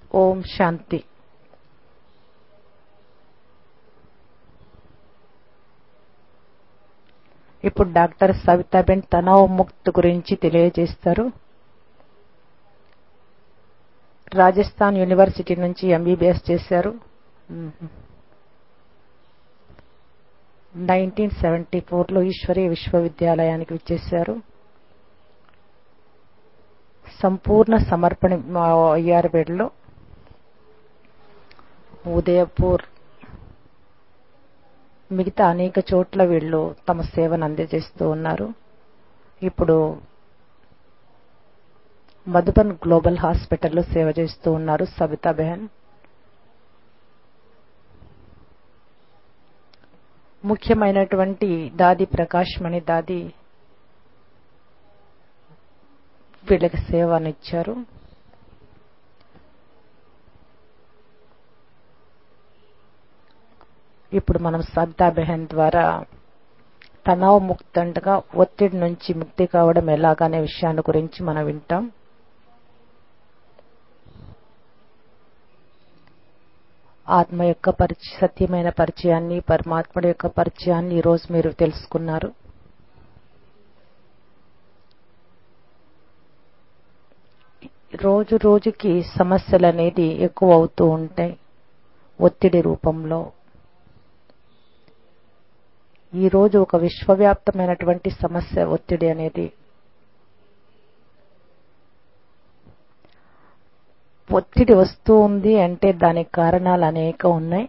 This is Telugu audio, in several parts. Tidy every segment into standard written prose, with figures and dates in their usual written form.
ఓం శాంతి. ఇప్పుడు డాక్టర్ సవితాబెన్ తనావ్ ముక్త్ గురించి తెలియజేస్తారు. రాజస్థాన్ యూనివర్సిటీ నుంచి ఎంబీబీఎస్ చేశారు. 1974లో ఈశ్వరీయ విశ్వవిద్యాలయానికి విచ్చేశారు. సంపూర్ణ సమర్పణ అయ్యారుపేటలో, ఉదయపూర్, మిగతా అనేక చోట్ల వీళ్ళు తమ సేవను అందజేస్తూ ఉన్నారు. ఇప్పుడు మధుబన్ గ్లోబల్ హాస్పిటల్లో సేవ చేస్తూ ఉన్నారు సబితా బెహన్. ముఖ్యమైనటువంటి దాది ప్రకాష్ మణి దాది వీళ్ళకి సేవనిచ్చారు. ఇప్పుడు మనం సబితా బెహన్ ద్వారా తనావ్ ముక్తంగా ఒత్తిడి నుంచి ముక్తి కావడం ఎలాగనే విషయాన్ని గురించి మనం వింటాం. ఆత్మ యొక్క సత్యమైన పరిచయాన్ని, పరమాత్ముడి యొక్క పరిచయాన్ని ఈరోజు మీరు తెలుసుకున్నారు. రోజు రోజుకి సమస్యలు అనేది ఎక్కువ అవుతూ ఉంటాయి ఒత్తిడి రూపంలో. ఈరోజు ఒక విశ్వవ్యాప్తమైనటువంటి సమస్య ఒత్తిడి అనేది. ఒత్తిడి వస్తూ ఉంది అంటే దానికి కారణాలు అనేక ఉన్నాయి.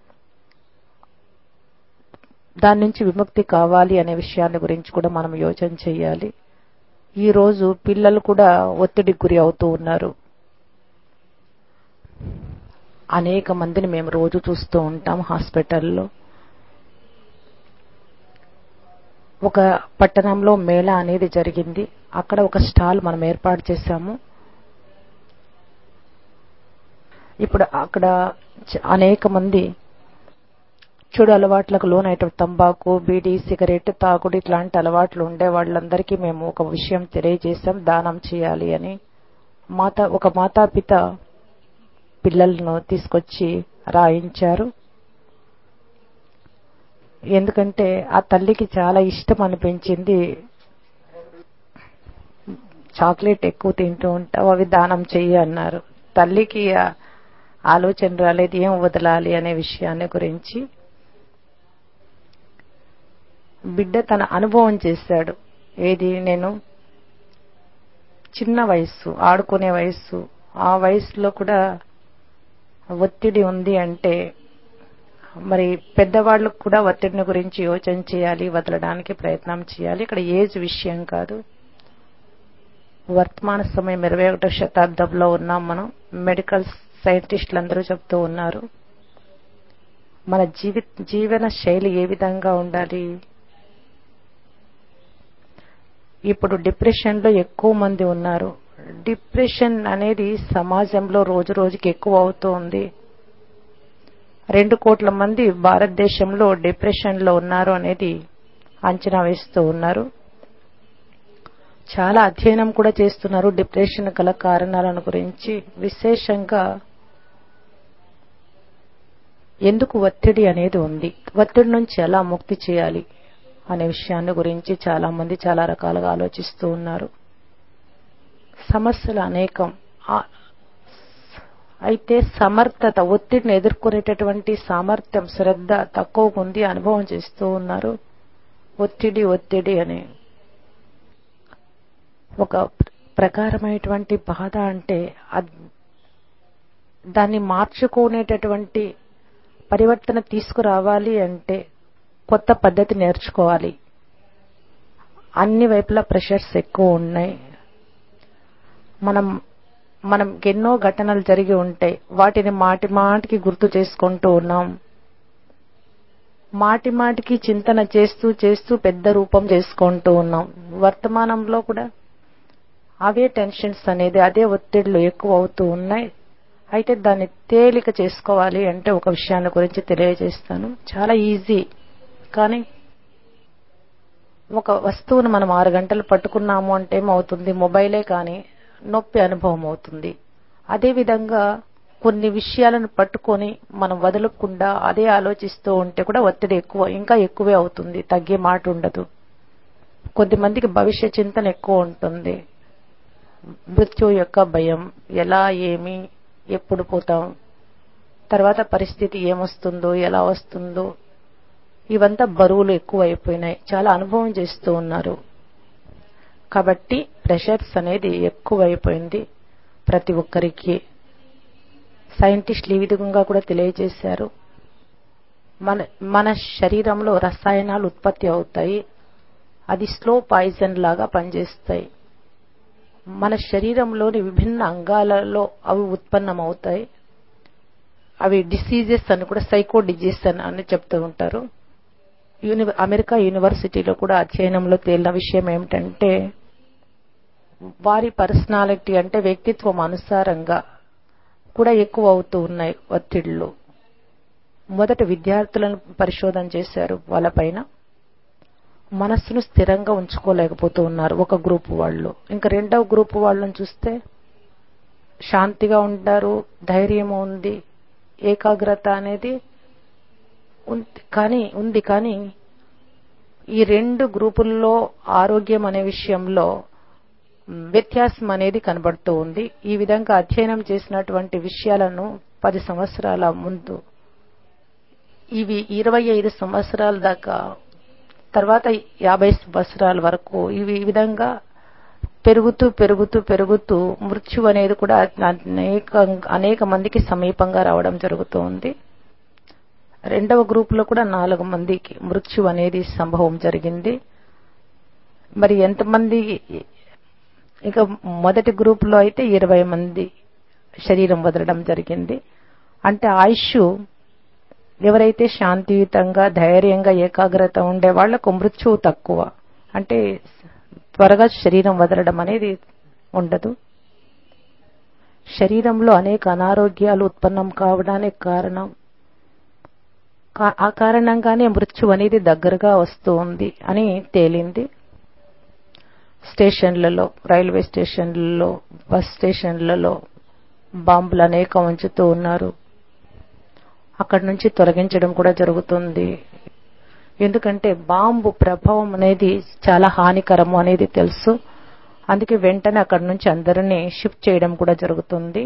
దాని నుంచి విముక్తి కావాలి అనే విషయాన్ని గురించి కూడా మనం యోచన చేయాలి. ఈరోజు పిల్లలు కూడా ఒత్తిడికి గురి అవుతూ ఉన్నారు. అనేక మందిని మేము రోజు చూస్తూ ఉంటాం హాస్పిటల్లో. ఒక పట్టణంలో మేళా అనేది జరిగింది. అక్కడ ఒక స్టాల్ మనం ఏర్పాటు చేశాము. ఇప్పుడు అక్కడ అనేక మంది చెడు అలవాట్లకు లోనైన తంబాకు, బీడీ, సిగరెట్ తాగుడు ఇట్లాంటి అలవాట్లు ఉండే వాళ్ళందరికీ మేము ఒక విషయం తెలియజేశాం, దానం చేయాలి అని. ఒక మాతాపిత పిల్లలను తీసుకొచ్చి రాయించారు. ఎందుకంటే ఆ తల్లికి చాలా ఇష్టం అనిపించింది. చాక్లెట్ ఎక్కువ తింటూ ఉంటావు, అవి దానం చెయ్యి అన్నారు. తల్లికి ఆలోచన రాలేదు ఏం వదలాలి అనే విషయాన్ని గురించి. బిడ్డ తన అనుభవం చేశాడు. ఏది, నేను చిన్న వయస్సు, ఆడుకునే వయస్సు, ఆ వయసులో కూడా ఒత్తిడి ఉంది అంటే మరి పెద్దవాళ్ళకు కూడా ఒత్తిడిని గురించి యోచన చేయాలి, వదలడానికి ప్రయత్నం చేయాలి. ఇక్కడ ఏజ్ విషయం కాదు. వర్తమాన సమయం 21వ శతాబ్దంలో ఉన్నాం మనం. మెడికల్ సైంటిస్టులు అందరూ చెప్తూ ఉన్నారు మన జీవన శైలి ఏ విధంగా ఉండాలి. ఇప్పుడు డిప్రెషన్లో ఎక్కువ మంది ఉన్నారు. డిప్రెషన్ అనేది సమాజంలో రోజు రోజుకి ఎక్కువ అవుతూ ఉంది. 2 కోట్ల మంది భారతదేశంలో డిప్రెషన్లో ఉన్నారు అనేది అంచనా వేస్తూ ఉన్నారు. చాలా అధ్యయనం కూడా చేస్తున్నారు డిప్రెషన్ గల కారణాలను గురించి. విశేషంగా ఎందుకు ఒత్తిడి అనేది ఉంది, ఒత్తిడి నుంచి ఎలా ముక్తి చేయాలి అనే విషయాన్ని గురించి చాలా మంది చాలా రకాలుగా ఆలోచిస్తూ ఉన్నారు. సమస్యలు అనేకం. అయితే సమర్థత, ఒత్తిడిని ఎదుర్కొనేటటువంటి సామర్థ్యం, శ్రద్ధ తక్కువ ఉంది, అనుభవం చేస్తూ ఉన్నారు. ఒత్తిడి అని ఒక ప్రకారమైనటువంటి బాధ అంటే దాన్ని మార్చుకునేటటువంటి పరివర్తన తీసుకురావాలి అంటే కొత్త పద్ధతి నేర్చుకోవాలి. అన్ని వైపులా ప్రెషర్స్ ఎక్కువ ఉన్నాయి. మనం ఎన్నో ఘటనలు జరిగి ఉంటాయి. వాటిని మాటికి గుర్తు చేసుకుంటూ ఉన్నాం. మాటికి చింతన చేస్తూ పెద్ద రూపం చేసుకుంటూ ఉన్నాం. వర్తమానంలో కూడా అవే టెన్షన్స్ అనేది, అదే ఒత్తిళ్లు ఎక్కువ అవుతూ ఉన్నాయి. అయితే దాన్ని తేలిక చేసుకోవాలి అంటే ఒక విషయాన్ని గురించి తెలియజేస్తాను. చాలా ఈజీ. కానీ ఒక వస్తువును మనం 6 గంటలు పట్టుకున్నాము అంటే ఏమవుతుంది, మొబైలే కానీ నొప్పి అనుభవం అవుతుంది. అదేవిధంగా కొన్ని విషయాలను పట్టుకొని మనం వదలకుండా అదే ఆలోచిస్తూ ఉంటే కూడా ఒత్తిడి ఇంకా ఎక్కువే అవుతుంది, తగ్గే మాట ఉండదు. కొద్దిమందికి భవిష్య చింతన ఎక్కువ ఉంటుంది. మృత్యువు యొక్క భయం, ఎలా ఏమి ఎప్పుడు పోతాం, తర్వాత పరిస్థితి ఏమొస్తుందో ఎలా వస్తుందో, ఇవంతా బరువులు ఎక్కువ అయిపోయినాయి. చాలా అనుభవం చేస్తూ ఉన్నారు కాబట్టి ప్రెషర్స్ అనేది ఎక్కువైపోయింది ప్రతి ఒక్కరికి. సైంటిస్టులు ఈ విధంగా కూడా తెలియజేశారు. మన శరీరంలో రసాయనాలు ఉత్పత్తి అవుతాయి, అది స్లో పాయిజన్ లాగా పనిచేస్తాయి. మన శరీరంలోని విభిన్న అంగాలలో అవి ఉత్పన్నమవుతాయి. అవి డిసీజెస్ అని కూడా, సైకో డిజీజ్ అని చెప్తూ ఉంటారు. అమెరికా యూనివర్సిటీలో కూడా అధ్యయనంలో తేలిన విషయం ఏమిటంటే, వారి పర్సనాలిటీ అంటే వ్యక్తిత్వం అనుసారంగా కూడా ఎక్కువ అవుతూ ఉన్నాయి ఒత్తిళ్లు. మొదట విద్యార్థులను పరిశోధన చేశారు. వాళ్ళపైన మనస్సును స్థిరంగా ఉంచుకోలేకపోతూ ఉన్నారు ఒక గ్రూపు వాళ్ళు. ఇంకా రెండవ గ్రూపు వాళ్ళని చూస్తే శాంతిగా ఉంటారు, ధైర్యం ఉంది, ఏకాగ్రత అనేది ఉంది. కానీ ఈ రెండు గ్రూపుల్లో ఆరోగ్యం అనే విషయంలో వ్యత్యాసం అనేది కనబడుతూ ఉంది. ఈ విధంగా అధ్యయనం చేసినటువంటి విషయాలను 10 సంవత్సరాల ముందు ఇవి 25 సంవత్సరాల దాకా, తర్వాత 50 సంవత్సరాల వరకు ఇవి ఈ విధంగా పెరుగుతూ మృత్యు అనేది కూడా అనేక మందికి సమీపంగా రావడం జరుగుతోంది. రెండవ గ్రూపులో కూడా 4 మందికి మృత్యు అనేది సంభవం జరిగింది. మరి ఎంతమంది? ఇక మొదటి గ్రూపులో అయితే 20 మంది శరీరం వదలడం జరిగింది. అంటే ఆయుష్ ఎవరైతే శాంతియుతంగా, ధైర్యంగా, ఏకాగ్రత ఉండే వాళ్లకు మృత్యువు తక్కువ, అంటే త్వరగా శరీరం వదలడం అనేది ఉండదు. శరీరంలో అనేక అనారోగ్యాలు ఉత్పన్నం కావడానికి కారణం, ఆ కారణంగానే మృత్యు అనేది దగ్గరగా వస్తూ ఉంది అని తేలింది. స్టేషన్లలో, రైల్వే స్టేషన్లలో, బస్ స్టేషన్లలో బాంబులు అనేక ఉంచుతూ ఉన్నారు. అక్కడి నుంచి తొలగించడం కూడా జరుగుతుంది. ఎందుకంటే బాంబు ప్రభావం అనేది చాలా హానికరము అనేది తెలుసు. అందుకే వెంటనే అక్కడి నుంచి అందరినీ షిఫ్ట్ చేయడం కూడా జరుగుతుంది.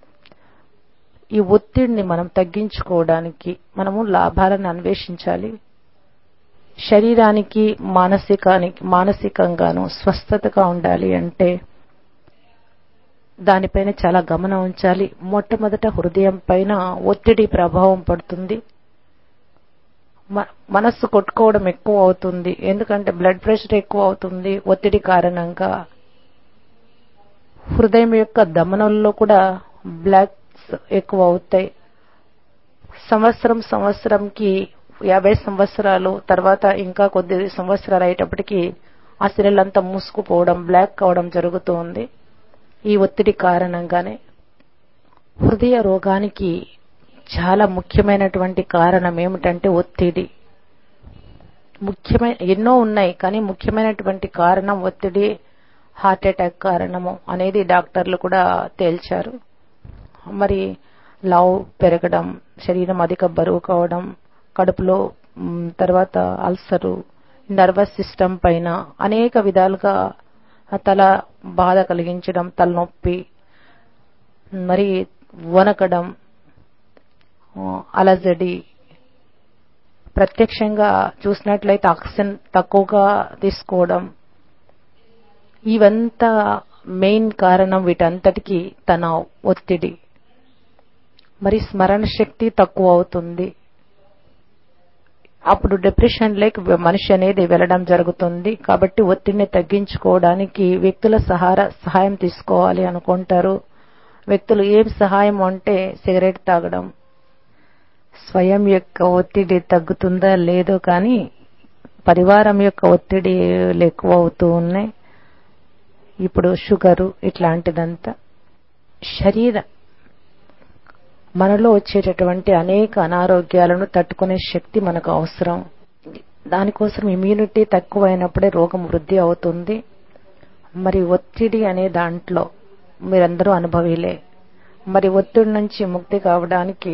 ఈ ఒత్తిడిని మనం తగ్గించుకోవడానికి మనము లాభాలను అన్వేషించాలి. శరీరానికి మానసికంగాను స్వస్థతగా ఉండాలి అంటే దానిపైన చాలా గమనం ఉంచాలి. మొట్టమొదట హృదయం పైన ఒత్తిడి ప్రభావం పడుతుంది. మనస్సు కొట్టుకోవడం ఎక్కువ అవుతుంది, ఎందుకంటే బ్లడ్ ప్రెషర్ ఎక్కువ అవుతుంది ఒత్తిడి కారణంగా. హృదయం యొక్క ధమనుల్లో కూడా బ్లాక్స్ ఎక్కువ అవుతాయి. సంవత్సరంకి 50 సంవత్సరాలు తర్వాత ఇంకా కొద్ది సంవత్సరాలు అయ్యేటప్పటికి ఆ శరీరంతా మూసుకుపోవడం, బ్లాక్ కావడం జరుగుతుంది ఈ ఒత్తిడి కారణంగానే. హృదయ రోగానికి చాలా ముఖ్యమైనటువంటి కారణం ఏమిటంటే ఒత్తిడి. ఎన్నో ఉన్నాయి కానీ ముఖ్యమైనటువంటి కారణం ఒత్తిడి, హార్ట్ అటాక్ కారణము అనేది డాక్టర్లు కూడా తేల్చారు. మరి లావు పెరగడం, శరీరం అధిక బరువు కావడం, కడుపులో, తర్వాత అల్సరు, నర్వస్ సిస్టమ్ పైన అనేక విధాలుగా తల బాధ కలిగించడం, తలనొప్పి, మరి వణకడం, అలజడి, ప్రత్యక్షంగా చూసినట్లయితే ఆక్సిజన్ తక్కువగా తీసుకోవడం, ఇవంతా మెయిన్ కారణం వీటంతటికి తన ఒత్తిడి. మరి స్మరణ శక్తి తక్కువ అవుతుంది. అప్పుడు డిప్రెషన్ లేక మనిషి అనేది వెళ్ళడం జరుగుతుంది. కాబట్టి ఒత్తిడిని తగ్గించుకోవడానికి వ్యక్తుల సహాయం తీసుకోవాలి అనుకుంటారు. వ్యక్తులు ఏం సహాయం అంటే సిగరెట్ తాగడం. స్వయం యొక్క ఒత్తిడి తగ్గుతుందా లేదో కానీ పరివారం యొక్క ఒత్తిడి ఎక్కువ అవుతూ ఉన్నాయి. ఇప్పుడు షుగరు ఇట్లాంటిదంతా. మనలో వచ్చేటటువంటి అనేక అనారోగ్యాలను తట్టుకునే శక్తి మనకు అవసరం. దానికోసం ఇమ్యూనిటీ తక్కువైనప్పుడే రోగం వృద్ధి అవుతుంది. మరి ఒత్తిడి అనే దాంట్లో మీరందరూ అనుభవీలే. మరి ఒత్తిడి నుంచి ముక్తి కావడానికి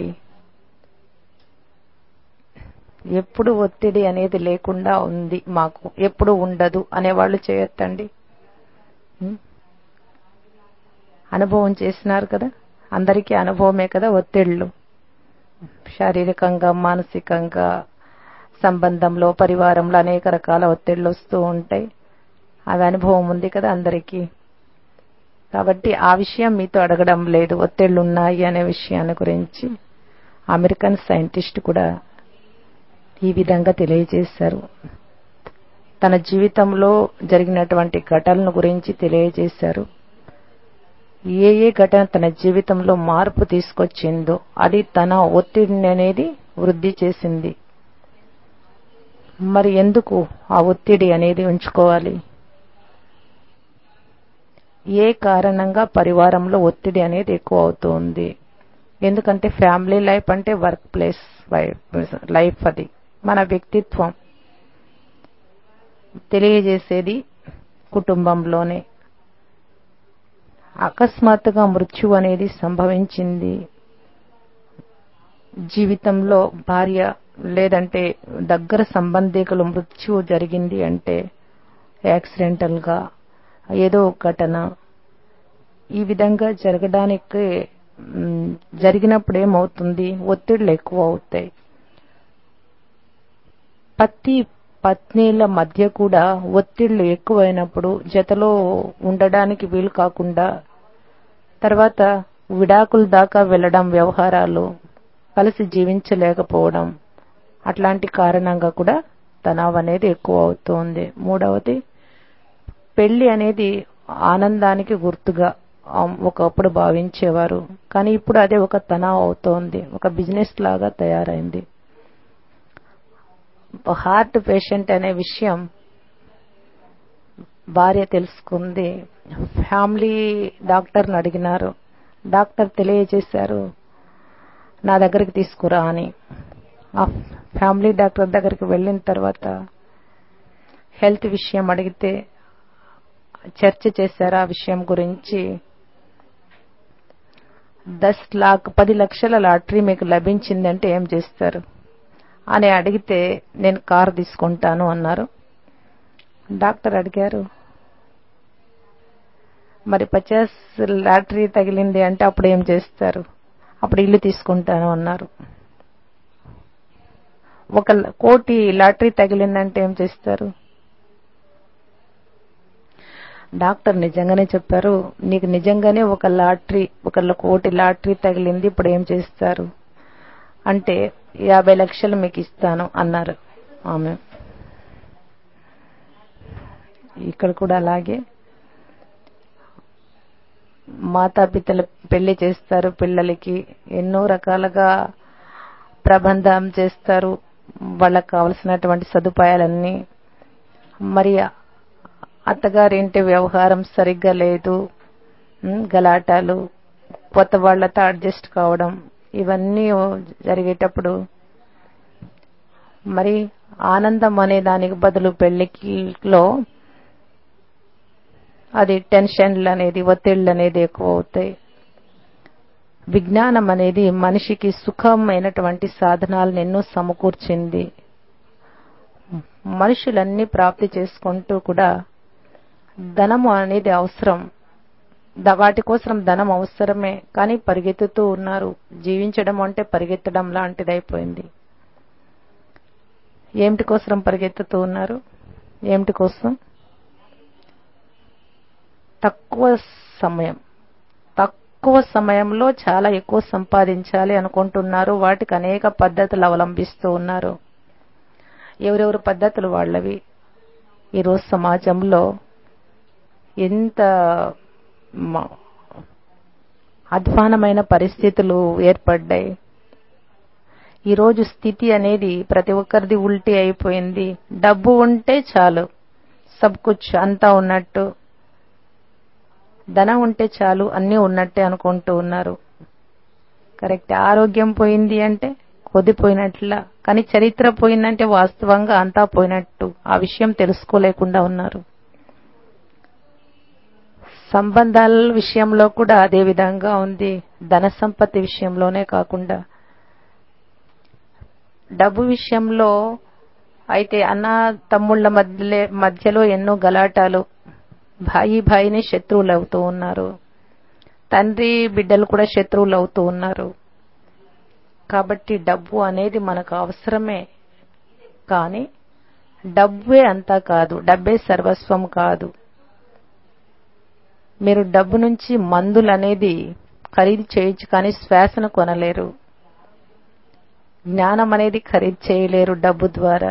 ఎప్పుడు ఒత్తిడి అనేది లేకుండా ఉంది మాకు, ఎప్పుడు ఉండదు అనేవాళ్ళు చేయొద్దండి. అనుభవం చేసినారు కదా, అందరికీ అనుభవమే కదా ఒత్తిళ్లు. శారీరకంగా, మానసికంగా, సంబంధంలో, పరివారంలో అనేక రకాల ఒత్తిళ్లు వస్తూ ఉంటాయి. అవి అనుభవం ఉంది కదా అందరికీ. కాబట్టి ఆ విషయం మీతో అడగడం లేదు, ఒత్తిళ్లు ఉన్నాయి అనే విషయాన్ని గురించి. అమెరికన్ సైంటిస్ట్ కూడా ఈ విధంగా తెలియజేశారు. తన జీవితంలో జరిగినటువంటి ఘటనల గురించి తెలియజేశారు. ఏ ఏ ఘటన తన జీవితంలో మార్పు తీసుకొచ్చిందో అది తన ఒత్తిడిని అనేది వృద్ధి చేసింది. మరి ఎందుకు ఆ ఒత్తిడి అనేది ఉంచుకోవాలి? ఏ కారణంగా పరివారంలో ఒత్తిడి అనేది ఎక్కువ అవుతుంది? ఎందుకంటే ఫ్యామిలీ లైఫ్ అంటే వర్క్ ప్లేస్ లైఫ్, అది మన వ్యక్తిత్వం తెలియజేసేది కుటుంబంలోనే. అకస్మాత్తుగా మృత్యు అనేది సంభవించింది జీవితంలో, భార్య లేదంటే దగ్గర సంబంధికులు మృత్యు జరిగింది అంటే, యాక్సిడెంటల్ గా ఏదో ఘటన ఈ విధంగా జరిగినప్పుడు ఏమవుతుంది? ఒత్తిళ్లు ఎక్కువ అవుతాయి. పత్నీల మధ్య కూడా ఒత్తిళ్లు ఎక్కువైనప్పుడు జతలో ఉండడానికి వీలు కాకుండా తర్వాత విడాకుల దాకా వెళ్లడం, వ్యవహారాలు కలిసి జీవించలేకపోవడం, అట్లాంటి కారణంగా కూడా తనావ్ అనేది ఎక్కువ అవుతుంది. మూడవది, పెళ్లి అనేది ఆనందానికి గుర్తుగా ఒకప్పుడు భావించేవారు, కానీ ఇప్పుడు అదే ఒక తనావ్ అవుతోంది, ఒక బిజినెస్ లాగా తయారైంది. హార్ట్ పేషెంట్ అనే విషయం భార్య తెలుసుకుంది. ఫ్యామిలీ డాక్టర్ని అడిగినారు. డాక్టర్ తెలియజేశారు, నా దగ్గరికి తీసుకురా అని. ఆ ఫ్యామిలీ డాక్టర్ దగ్గరికి వెళ్ళిన తర్వాత హెల్త్ విషయం అడిగితే చర్చ చేశారు. ఆ విషయం గురించి 10 లక్షల లాటరీ మీకు లభించిందంటే ఏం చేస్తారు అని అడిగితే, నేను కారు తీసుకుంటాను అన్నారు. డాక్టర్ అడిగారు, మరి 50 లాటరీ తగిలింది అంటే అప్పుడు ఏం చేస్తారు? అప్పుడు ఇల్లు తీసుకుంటాను అన్నారు. 1 కోటి లాటరీ తగిలిందంటే ఏం చేస్తారు? డాక్టర్ నిజంగానే చెప్పారు, నీకు నిజంగానే 1 కోటి లాటరీ తగిలింది, ఇప్పుడు ఏం చేస్తారు అంటే 50 లక్షలు మీకు ఇస్తాను అన్నారు ఆమె. ఇక్కడ కూడా అలాగే మాతాపితలు పెళ్లి చేస్తారు, పిల్లలకి ఎన్నో రకాలుగా ప్రబంధం చేస్తారు, వాళ్ళకు కావలసినటువంటి సదుపాయాలన్నీ. మరి అత్తగారింటి వ్యవహారం సరిగ్గా లేదు, గలాటాలు, కొత్త వాళ్లతో అడ్జస్ట్ కావడం, ఇవన్నీ జరిగేటప్పుడు మరి ఆనందం అనే దానికి బదులు పెళ్లిలో అది టెన్షన్లు అనేది, ఒత్తిళ్లు అనేది ఎక్కువ అవుతాయి. విజ్ఞానం అనేది మనిషికి సుఖమైనటువంటి సాధనాలను ఎన్నో సమకూర్చింది. మనుషులన్నీ ప్రాప్తి చేసుకుంటూ కూడా ధనము అనేది అవసరం, వాటి కోసం ధనం అవసరమే, కానీ పరిగెత్తుతూ ఉన్నారు. జీవించడం అంటే పరిగెత్తడం లాంటిదైపోయింది. ఏమిటి కోసం పరిగెత్తుతూ ఉన్నారు? ఏమిటి కోసం? తక్కువ సమయంలో చాలా ఎక్కువ సంపాదించాలి అనుకుంటున్నారు. వాటికి అనేక పద్ధతులు అవలంబిస్తూ ఉన్నారు. ఎవరెవరు పద్ధతులు వాళ్ళవి. ఈరోజు సమాజంలో ఎంత అధ్వానమైన పరిస్థితులు ఏర్పడ్డాయి. ఈరోజు స్థితి అనేది ప్రతి ఒక్కరిది ఉల్టీ అయిపోయింది. డబ్బు ఉంటే చాలు, సబ్ కుచ్ అంతా ఉన్నట్టు, ధనం ఉంటే చాలు అన్నీ ఉన్నట్టే అనుకుంటూ ఉన్నారు. కరెక్ట్. ఆరోగ్యం పోయింది అంటే కొద్దిపోయినట్లా, కానీ చరిత్ర పోయిందంటే వాస్తవంగా అంతా పోయినట్టు. ఆ విషయం తెలుసుకోలేకుండా ఉన్నారు. సంబంధాల విషయంలో కూడా అదే విధంగా ఉంది. ధన సంపత్తి విషయంలోనే కాకుండా డబ్బు విషయంలో అయితే అన్న తమ్ముళ్ళ మధ్యలో ఎన్నో గలాటాలు, భాయిని శత్రువులు అవుతూ ఉన్నారు. తండ్రి బిడ్డలు కూడా శత్రువులు అవుతూ ఉన్నారు. కాబట్టి డబ్బు అనేది మనకు అవసరమే, కానీ డబ్బే అంతా కాదు, డబ్బే సర్వస్వం కాదు. మీరు డబ్బు నుంచి మందులు అనేది ఖరీదు చేయొచ్చు, కానీ శ్వాసను కొనలేరు. జ్ఞానం అనేది ఖరీదు చేయలేరు డబ్బు ద్వారా.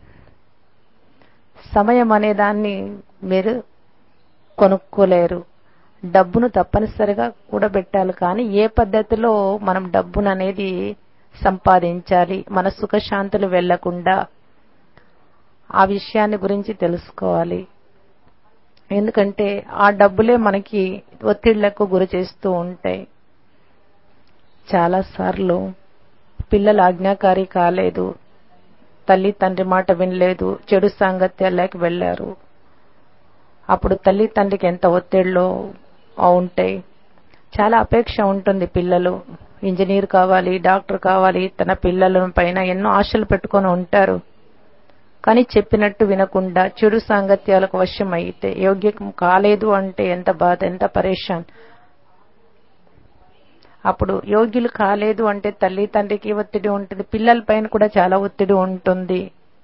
సమయం అనే దాన్ని మీరు కొనుక్కోలేరు. డబ్బును తప్పనిసరిగా కూడబెట్టాలి, కానీ ఏ పద్ధతిలో మనం డబ్బును అనేది సంపాదించాలి, మన సుఖశాంతులు వెళ్లకుండా ఆ విషయాన్ని గురించి తెలుసుకోవాలి. ఎందుకంటే ఆ డబ్బులే మనకి ఒత్తిళ్లకు గురి చేస్తూ ఉంటాయి. చాలాసార్లు పిల్లలు ఆజ్ఞాకారి కాలేదు, తల్లి తండ్రి మాట వినలేదు, చెడు సాంగత్యాలకు వెళ్లారు. అప్పుడు తల్లి తండ్రికి ఎంత ఒత్తిళ్లు ఉంటాయి. చాలా అపేక్ష ఉంటుంది. పిల్లలు ఇంజనీర్ కావాలి, డాక్టర్ కావాలి, తన పిల్లల పైన ఎన్నో ఆశలు పెట్టుకొని ఉంటారు. కానీ చెప్పినట్టు వినకుండా చెడు సాంగత్యాలకు వశం అయితే, యోగ్యం కాలేదు అంటే ఎంత బాధ, ఎంత పరేషాన్. అప్పుడు యోగ్యులు కాలేదు అంటే తల్లి తండ్రికి ఒత్తిడి ఉంటుంది, పిల్లల పైన కూడా చాలా ఒత్తిడి ఉంటుంది.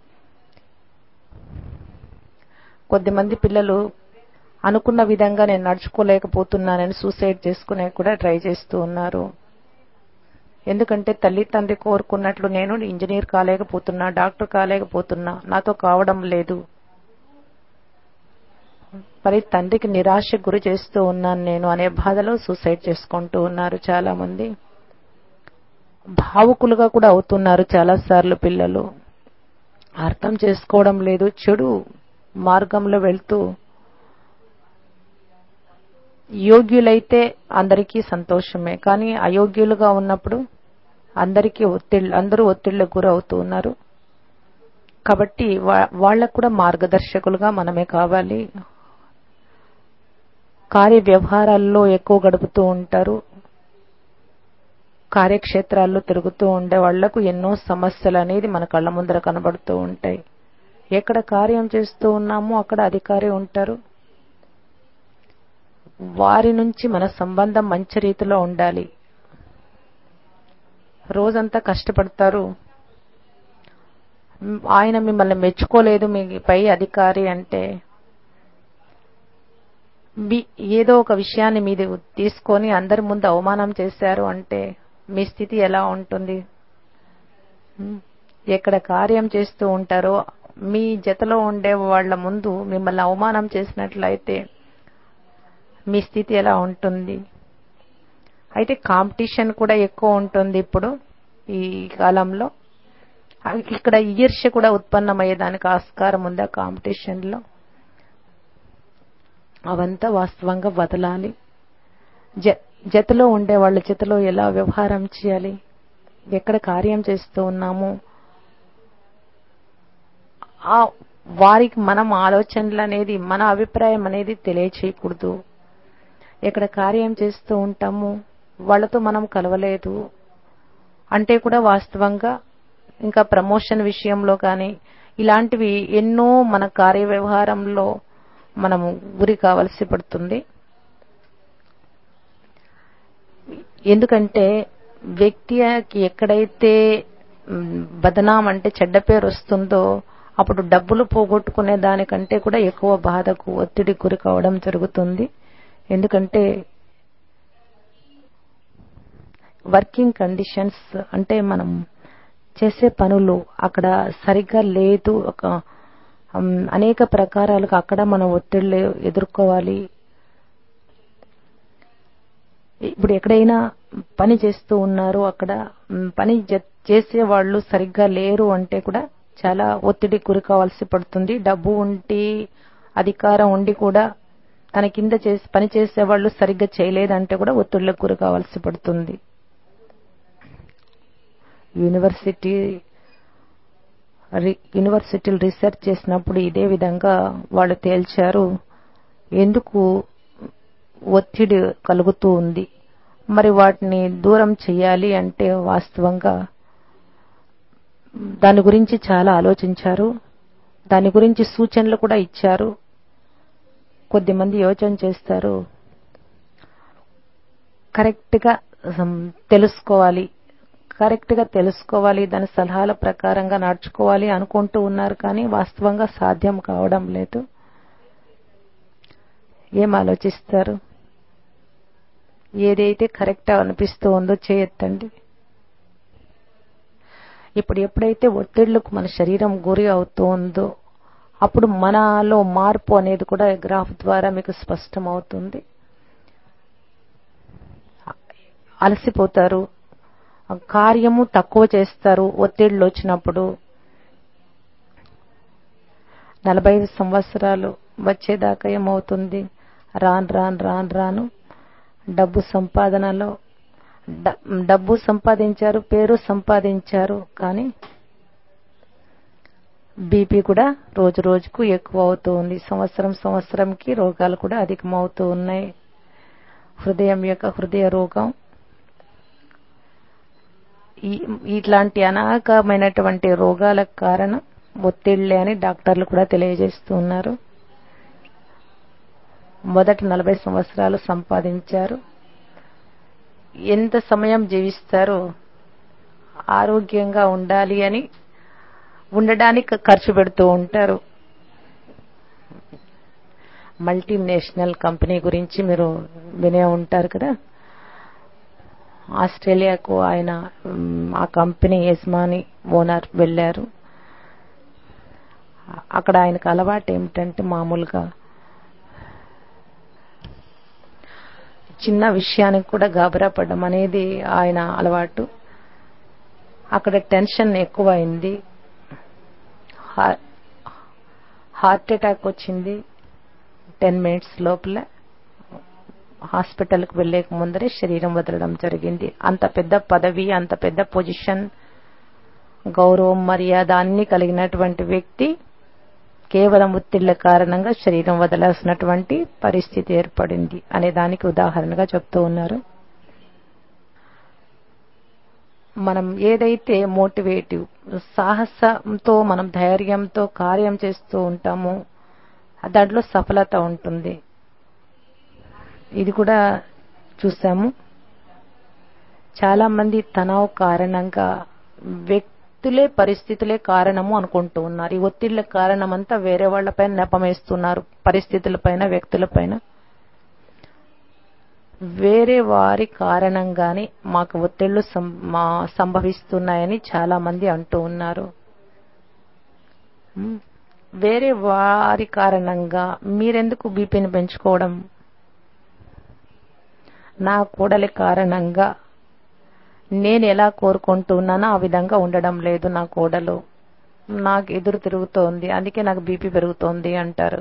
కొద్దిమంది పిల్లలు అనుకున్న విధంగా నేను నడుచుకోలేకపోతున్నానని సూసైడ్ చేసుకునే కూడా ట్రై చేస్తూ ఉన్నారు. ఎందుకంటే తల్లి తండ్రి కోరుకున్నట్లు నేను ఇంజనీర్ కాలేకపోతున్నా, డాక్టర్ కాలేకపోతున్నా, నాతో కావడం లేదు, మరి తండ్రికి నిరాశకు గురి చేస్తూ ఉన్నాను నేను అనే బాధలో సూసైడ్ చేసుకుంటూ ఉన్నారు చాలా మంది. భావుకులుగా కూడా అవుతున్నారు చాలా సార్లు పిల్లలు. అర్థం చేసుకోవడం లేదు, చెడు మార్గంలో వెళ్తూ. యోగ్యులైతే అందరికీ సంతోషమే, కానీ అయోగ్యులుగా ఉన్నప్పుడు అందరూ ఒత్తిళ్లకు గురి అవుతూ ఉన్నారు. కాబట్టి వాళ్లకు కూడా మార్గదర్శకులుగా మనమే కావాలి. కార్య వ్యవహారాల్లో ఎక్కువ గడుపుతూ ఉంటారు. కార్యక్షేత్రాల్లో తిరుగుతూ ఉండే వాళ్లకు ఎన్నో సమస్యలు అనేది మన కళ్ళ ముందర కనబడుతూ ఉంటాయి. ఎక్కడ కార్యం చేస్తూ ఉన్నామో అక్కడ అధికారి ఉంటారు. వారి నుంచి మన సంబంధం మంచి రీతిలో ఉండాలి. రోజంతా కష్టపడతారు, ఆయన మిమ్మల్ని మెచ్చుకోలేదు, మీ పై అధికారి అంటే ఏదో ఒక విషయాన్ని మీద తీసుకొని అందరి ముందు అవమానం చేశారు అంటే మీ స్థితి ఎలా ఉంటుంది? ఎక్కడ కార్యం చేస్తూ ఉంటారో మీ జతలో ఉండే వాళ్ల ముందు మిమ్మల్ని అవమానం చేసినట్లయితే మీ స్థితి ఎలా ఉంటుంది? అయితే కాంపిటీషన్ కూడా ఎక్కువ ఉంటుంది ఇప్పుడు ఈ కాలంలో. ఇక్కడ ఈర్ష్య కూడా ఉత్పన్నమయ్యేదానికి ఆస్కారం ఉంది ఆ కాంపిటీషన్లో. అవంతా వాస్తవంగా వదలాలి. జతలో ఉండే వాళ్ళ జతలో ఎలా వ్యవహారం చేయాలి, ఎక్కడ కార్యం చేస్తూ ఉన్నాము వారికి మనం ఆలోచనలు అనేది, మన అభిప్రాయం అనేది తెలియచేయకూడదు. ఎక్కడ కార్యం చేస్తూ ఉంటాము వాళ్ళతో మనం కలవలేదు అంటే కూడా వాస్తవంగా ఇంకా ప్రమోషన్ విషయంలో కానీ ఇలాంటివి ఎన్నో మన కార్య వ్యవహారంలో మనము గురి కావాల్సి పడుతుంది. ఎందుకంటే వ్యక్తికి ఎక్కడైతే బదనాం అంటే చెడ్డ పేరు వస్తుందో అప్పుడు డబ్బులు పోగొట్టుకునే దానికంటే కూడా ఎక్కువ బాధకు, ఒత్తిడి గురి కావడం జరుగుతుంది. ఎందుకంటే వర్కింగ్ కండిషన్స్ అంటే మనం చేసే పనులు అక్కడ సరిగ్గా లేదు, అనేక ప్రకారాలుగా అక్కడ మనం ఒత్తిళ్లు ఎదుర్కోవాలి. ఇప్పుడు ఎక్కడైనా పని చేస్తూ ఉన్నారు, అక్కడ పని చేసే వాళ్ళు సరిగ్గా లేరు అంటే కూడా చాలా ఒత్తిడి గురి కావాల్సి పడుతుంది. డబ్బు ఉండి అధికారం ఉండి కూడా తన కింద పని చేసే వాళ్ళు సరిగ్గా చేయలేదంటే కూడా ఒత్తిళ్లకు గురి కావాల్సి పడుతుంది. యూనివర్సిటీలు రీసెర్చ్ చేసినప్పుడు ఇదే విధంగా వాళ్ళు తేల్చారు. ఎందుకు ఒత్తిడి కలుగుతూ ఉంది. మరి వాటిని దూరం చేయాలి అంటే వాస్తవంగా దాని గురించి చాలా ఆలోచించారు. దాని గురించి సూచనలు కూడా ఇచ్చారు. కొద్దిమంది యోచన చేస్తారు, కరెక్ట్గా తెలుసుకోవాలి, దాని సలహాల ప్రకారంగా నడుచుకోవాలి అనుకుంటూ ఉన్నారు. కానీ వాస్తవంగా సాధ్యం కావడం లేదు. ఏం ఆలోచిస్తారు? ఏదైతే కరెక్ట్ అనిపిస్తూ ఉందో చేయొద్దండి. ఇప్పుడు ఎప్పుడైతే ఒత్తిళ్లకు మన శరీరం గురి అవుతూ ఉందో అప్పుడు మనలో మార్పు అనేది కూడా గ్రాఫ్ ద్వారా మీకు స్పష్టమవుతుంది. అలసిపోతారు, కార్యము తక్కువ చేస్తారు. ఒత్తిళ్లు వచ్చినప్పుడు 45 సంవత్సరాలు వచ్చేదాకా ఏమవుతుంది? రాను డబ్బు సంపాదించారు, పేరు సంపాదించారు, కానీ బీపీ కూడా రోజు రోజుకు ఎక్కువ అవుతూ ఉంది. సంవత్సరంకి రోగాలు కూడా అధికమవుతూ ఉన్నాయి. హృదయ రోగం, ఇట్లాంటి అనేకమైనటువంటి రోగాలకు కారణం ఒత్తిళ్లే అని డాక్టర్లు కూడా తెలియజేస్తూ ఉన్నారు. మొదట 40 సంవత్సరాలు సంపాదించారు, ఎంత సమయం జీవిస్తారో ఆరోగ్యంగా ఉండాలి అని ఉండడానికి ఖర్చు పెడుతూ ఉంటారు. మల్టీనేషనల్ కంపెనీ గురించి మీరు వినే ఉంటారు కదా. ఆస్ట్రేలియాకు ఆయన ఆ కంపెనీ యజమాని ఓనర్ వెళ్ళారు. అక్కడ ఆయనకు అలవాటు ఏమిటంటే మామూలుగా చిన్న విషయానికి కూడా గాబరా పడడం అనేది ఆయన అలవాటు. అక్కడ టెన్షన్ ఎక్కువైంది, హార్ట్ అటాక్ వచ్చింది. 10 మినిట్స్ లోపల హాస్పిటల్కి వెళ్లేక ముందరే శరీరం వదలడం జరిగింది. అంత పెద్ద పదవి, అంత పెద్ద పొజిషన్, గౌరవం, మర్యాద అన్ని కలిగినటువంటి వ్యక్తి కేవలం ఒత్తిళ్ల కారణంగా శరీరం వదలాల్సినటువంటి పరిస్థితి ఏర్పడింది అనే దానికి ఉదాహరణగా చెప్తూ ఉన్నారు. మనం ఏదైతే మోటివేటివ్ సాహసంతో మనం ధైర్యంతో కార్యం చేస్తూ ఉంటామో దాంట్లో సఫలత ఉంటుంది. ఇది కూడా చూసాము. చాలా మంది తనావ్ కారణంగా వ్యక్తులే పరిస్థితులే కారణము అనుకుంటూ ఉన్నారు. ఈ ఒత్తిళ్ల కారణమంతా వేరే వాళ్లపైన నెపమేస్తున్నారు, పరిస్థితులపైన, వ్యక్తులపైన. వేరే వారి కారణంగానే మాకు ఒత్తిళ్లు సంభవిస్తున్నాయని చాలా మంది అంటూ ఉన్నారు. వేరే వారి కారణంగా మీరెందుకు బీపీని పెంచుకోవడం? నా కోడలి కారణంగా నేను ఎలా కోరుకుంటున్నానో ఆ విధంగా ఉండడం లేదు నా కోడలు, నాకు ఎదురు తిరుగుతోంది, అందుకే నాకు బీపీ పెరుగుతోంది అంటారు.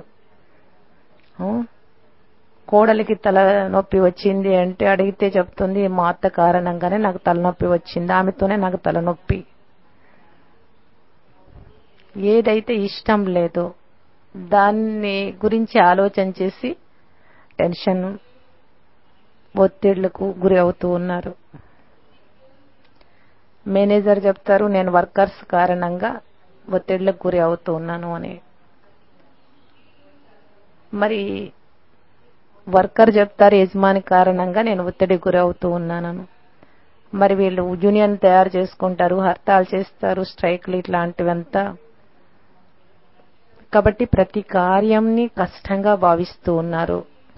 కోడలికి తలనొప్పి వచ్చింది అంటే అడిగితే చెప్తుంది, మా అత్త కారణంగానే నాకు తలనొప్పి వచ్చింది, ఆమెతోనే నాకు తలనొప్పి. ఏదైతే ఇష్టం లేదో దాన్ని గురించి ఆలోచన చేసి టెన్షన్, ఒత్తిళ్లకు గురి అవుతూ ఉన్నారు. మేనేజర్ చెప్తారు, నేను వర్కర్స్ కారణంగా ఒత్తిళ్లకు గురి అవుతూ ఉన్నాను అని. మరి వర్కర్ చెప్తారు, యజమాని కారణంగా నేను ఒత్తిడికి గురి అవుతూ ఉన్నాను. మరి వీళ్ళు యూనియన్ తయారు చేసుకుంటారు, హర్తాలు చేస్తారు, స్ట్రైక్లు ఇట్లాంటివంతా. కాబట్టి ప్రతి కార్యంని కష్టంగా భావిస్తూ ఉన్నారు.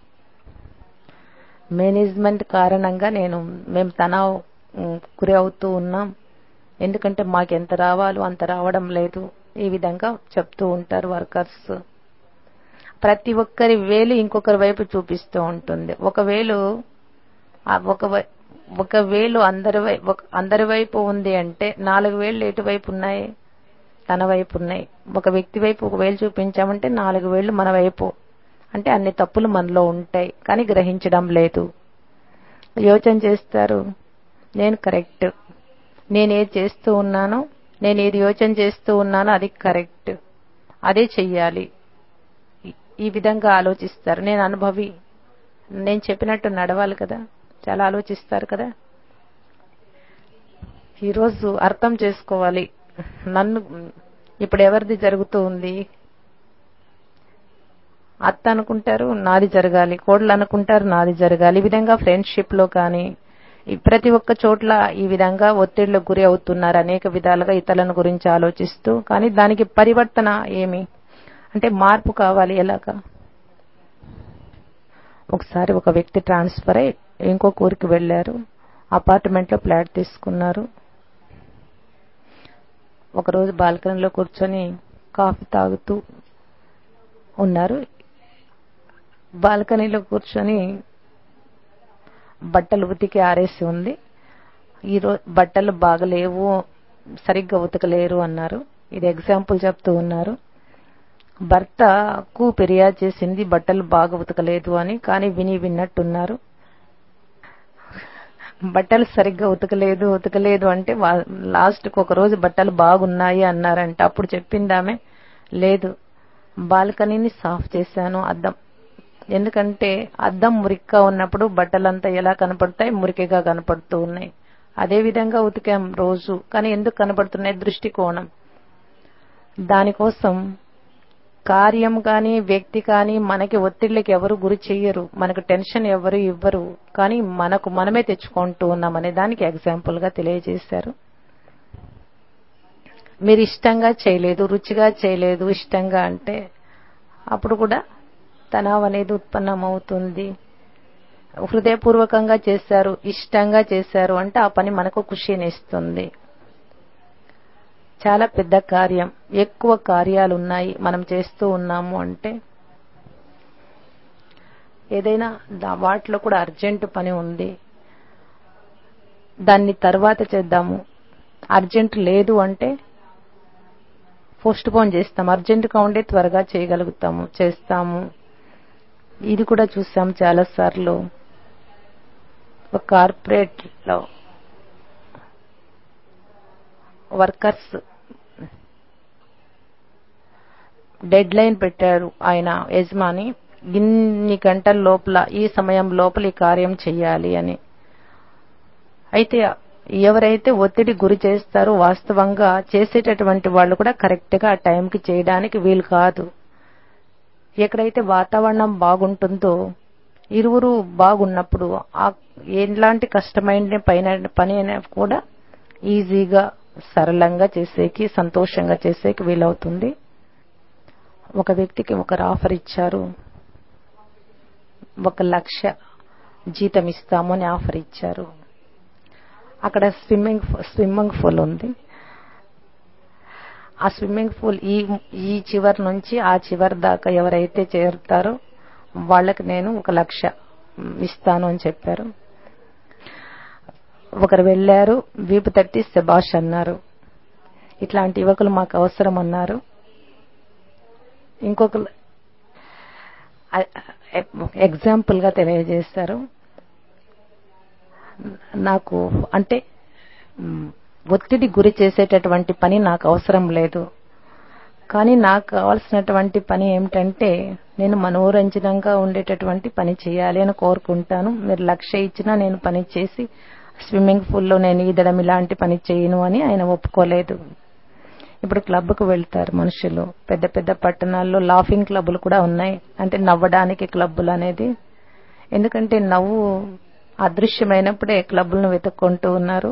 మేనేజ్మెంట్ కారణంగా మేము తనావ్ గురి అవుతూ ఉన్నాం, ఎందుకంటే మాకెంత రావాలో అంత రావడం లేదు, ఈ విధంగా చెప్తూ ఉంటారు వర్కర్స్. ప్రతి ఒక్కరి వేలు ఇంకొకరి వైపు చూపిస్తూ ఉంటుంది. ఒక వేలు అందరి వైపు ఉంది అంటే 4 వేళ్ళు ఎటువైపు ఉన్నాయి? తన వైపు ఉన్నాయి. ఒక వ్యక్తి వైపు ఒక వేలు చూపించామంటే 4 వేళ్ళు మన వైపు, అంటే అన్ని తప్పులు మనలో ఉంటాయి, కానీ గ్రహించడం లేదు. యోచన చేస్తారు, నేను కరెక్ట్, నేనేది చేస్తూ ఉన్నానో, నేనేది యోచన చేస్తూ ఉన్నానో అది కరెక్ట్, అదే చెయ్యాలి, ఈ విధంగా ఆలోచిస్తారు. నేను అనుభవి, నేను చెప్పినట్టు నడవాలి కదా, చాలా ఆలోచిస్తారు కదా. ఈరోజు అర్థం చేసుకోవాలి, నన్ను ఇప్పుడు ఎవరిది జరుగుతూ ఉంది. అత్త అనుకుంటారు నాది జరగాలి, కోడలు అనుకుంటారు నాది జరగాలి. ఈ విధంగా ఫ్రెండ్షిప్ లో కానీ ప్రతి ఒక్క చోట్ల ఈ విధంగా ఒత్తిళ్లకు గురి అవుతున్నారు అనేక విధాలుగా ఇతరులను గురించి ఆలోచిస్తూ. కానీ దానికి పరివర్తన ఏమి అంటే మార్పు కావాలి. ఎలాగా? ఒకసారి ఒక వ్యక్తి ట్రాన్స్ఫర్ అయి ఇంకొక ఊరికి వెళ్లారు. అపార్ట్మెంట్ లో ఫ్లాట్ తీసుకున్నారు. ఒకరోజు బాల్కనీలో కూర్చొని కాఫీ తాగుతూ ఉన్నారు. బాల్కనీలో కూర్చొని బట్టలు ఉతికి ఆరేసి ఉంది. ఈరోజు బట్టలు బాగలేవు, సరిగ్గా ఉతకలేరు అన్నారు. ఇది ఎగ్జాంపుల్ చెప్తూ ఉన్నారు. భర్తకు ఫిర్యాదు చేసింది బట్టలు బాగా ఉతకలేదు అని. కానీ విన్నట్టున్నారు. బట్టలు సరిగ్గా ఉతకలేదు అంటే లాస్ట్కి ఒక రోజు బట్టలు బాగున్నాయి అన్నారంట. అప్పుడు చెప్పిందామే, లేదు బాల్కనీని సాఫ్ చేశాను అద్దం. ఎందుకంటే అద్దం మురికిగా ఉన్నప్పుడు బట్టలంతా ఎలా కనపడతాయి? మురికిగా కనపడుతూ ఉన్నాయి. అదేవిధంగా ఉతికాం రోజు, కానీ ఎందుకు కనపడుతున్నాయి? దృష్టికోణం. దానికోసం కార్యం కానీ వ్యక్తి కానీ మనకి ఒత్తిళ్లకి ఎవరు గురి చెయ్యరు, మనకు టెన్షన్ ఎవరు ఇవ్వరు, కానీ మనకు మనమే తెచ్చుకుంటూ ఉన్నాం అనే దానికి ఎగ్జాంపుల్ గా తెలియజేశారు. మీరు ఇష్టంగా చేయలేదు, రుచిగా చేయలేదు, ఇష్టంగా అంటే అప్పుడు కూడా తనావ్ అనేది ఉత్పన్నమవుతుంది. హృదయపూర్వకంగా చేశారు, ఇష్టంగా చేశారు అంటే ఆ పని మనకు ఖుషీనిస్తుంది. చాలా పెద్ద కార్యం, ఎక్కువ కార్యాలు ఉన్నాయి మనం చేస్తూ ఉన్నాము అంటే. ఏదైనా వాటిలో కూడా అర్జెంటు పని ఉంది, దాన్ని తర్వాత చేద్దాము. అర్జెంట్ లేదు అంటే పోస్ట్ పోన్ చేస్తాం, అర్జెంటుగా ఉండే త్వరగా చేయగలుగుతాము, చేస్తాము. ఇది కూడా చూసాం చాలా సార్లు. ఒక కార్పొరేట్ లో వర్కర్స్ డెడ్ లైన్ పెట్టారు. ఆయన యజమాని ఇన్ని గంటల లోపల, ఈ సమయం లోపల ఈ కార్యం చెయ్యాలి అని. అయితే ఎవరైతే ఒత్తిడి గురి చేస్తారో వాస్తవంగా చేసేటటువంటి వాళ్ళు కూడా కరెక్ట్ గా ఆ టైంకి చేయడానికి వీలు కాదు. ఎక్కడైతే వాతావరణం బాగుంటుందో, ఇరువురు బాగున్నప్పుడు ఎలాంటి కష్టమైన పని అయినా కూడా ఈజీగా సరళంగా చేసేకి, సంతోషంగా చేసేకి వీలవుతుంది. ఒక వ్యక్తికి ఒకరు ఆఫర్ ఇచ్చారు, 1,00,000 జీతం ఇస్తాము అని ఆఫర్ ఇచ్చారు. అక్కడ స్విమ్మింగ్ పూల్ ఉంది. ఆ స్విమ్మింగ్ పూల్ ఈ చివరి నుంచి ఆ చివరి దాకా ఎవరైతే చేరుతారో వాళ్ళకి నేను 1,00,000 ఇస్తాను అని చెప్పారు. ఒకరు వెళ్లారు, వీపు తట్టి శభాష్ అన్నారు. ఇట్లాంటి యువకులు మాకు అవసరం అన్నారు. ఇంకొకరు ఎగ్జాంపుల్ గా తెలియజేశారు. నాకు అంటే ఒత్తిడి గురి చేసేటటువంటి పని నాకు అవసరం లేదు, కానీ నాకు కావాల్సినటువంటి పని ఏమిటంటే నేను మనోరంజనంగా ఉండేటటువంటి పని చేయాలి అని కోరుకుంటాను. మీరు 1,00,000 ఇచ్చినా నేను పని చేసి స్విమ్మింగ్ పూల్లో నేను ఈదడం ఇలాంటి పని చేయను అని ఆయన ఒప్పుకోలేదు. ఇప్పుడు క్లబ్కు వెళ్తారు మనుషులు, పెద్ద పెద్ద పట్టణాల్లో లాఫింగ్ క్లబ్లు కూడా ఉన్నాయి. అంటే నవ్వడానికి క్లబ్బులు అనేది. ఎందుకంటే నవ్వు అదృశ్యమైనప్పుడే క్లబ్బులను వెతుక్కుంటూ ఉన్నారు.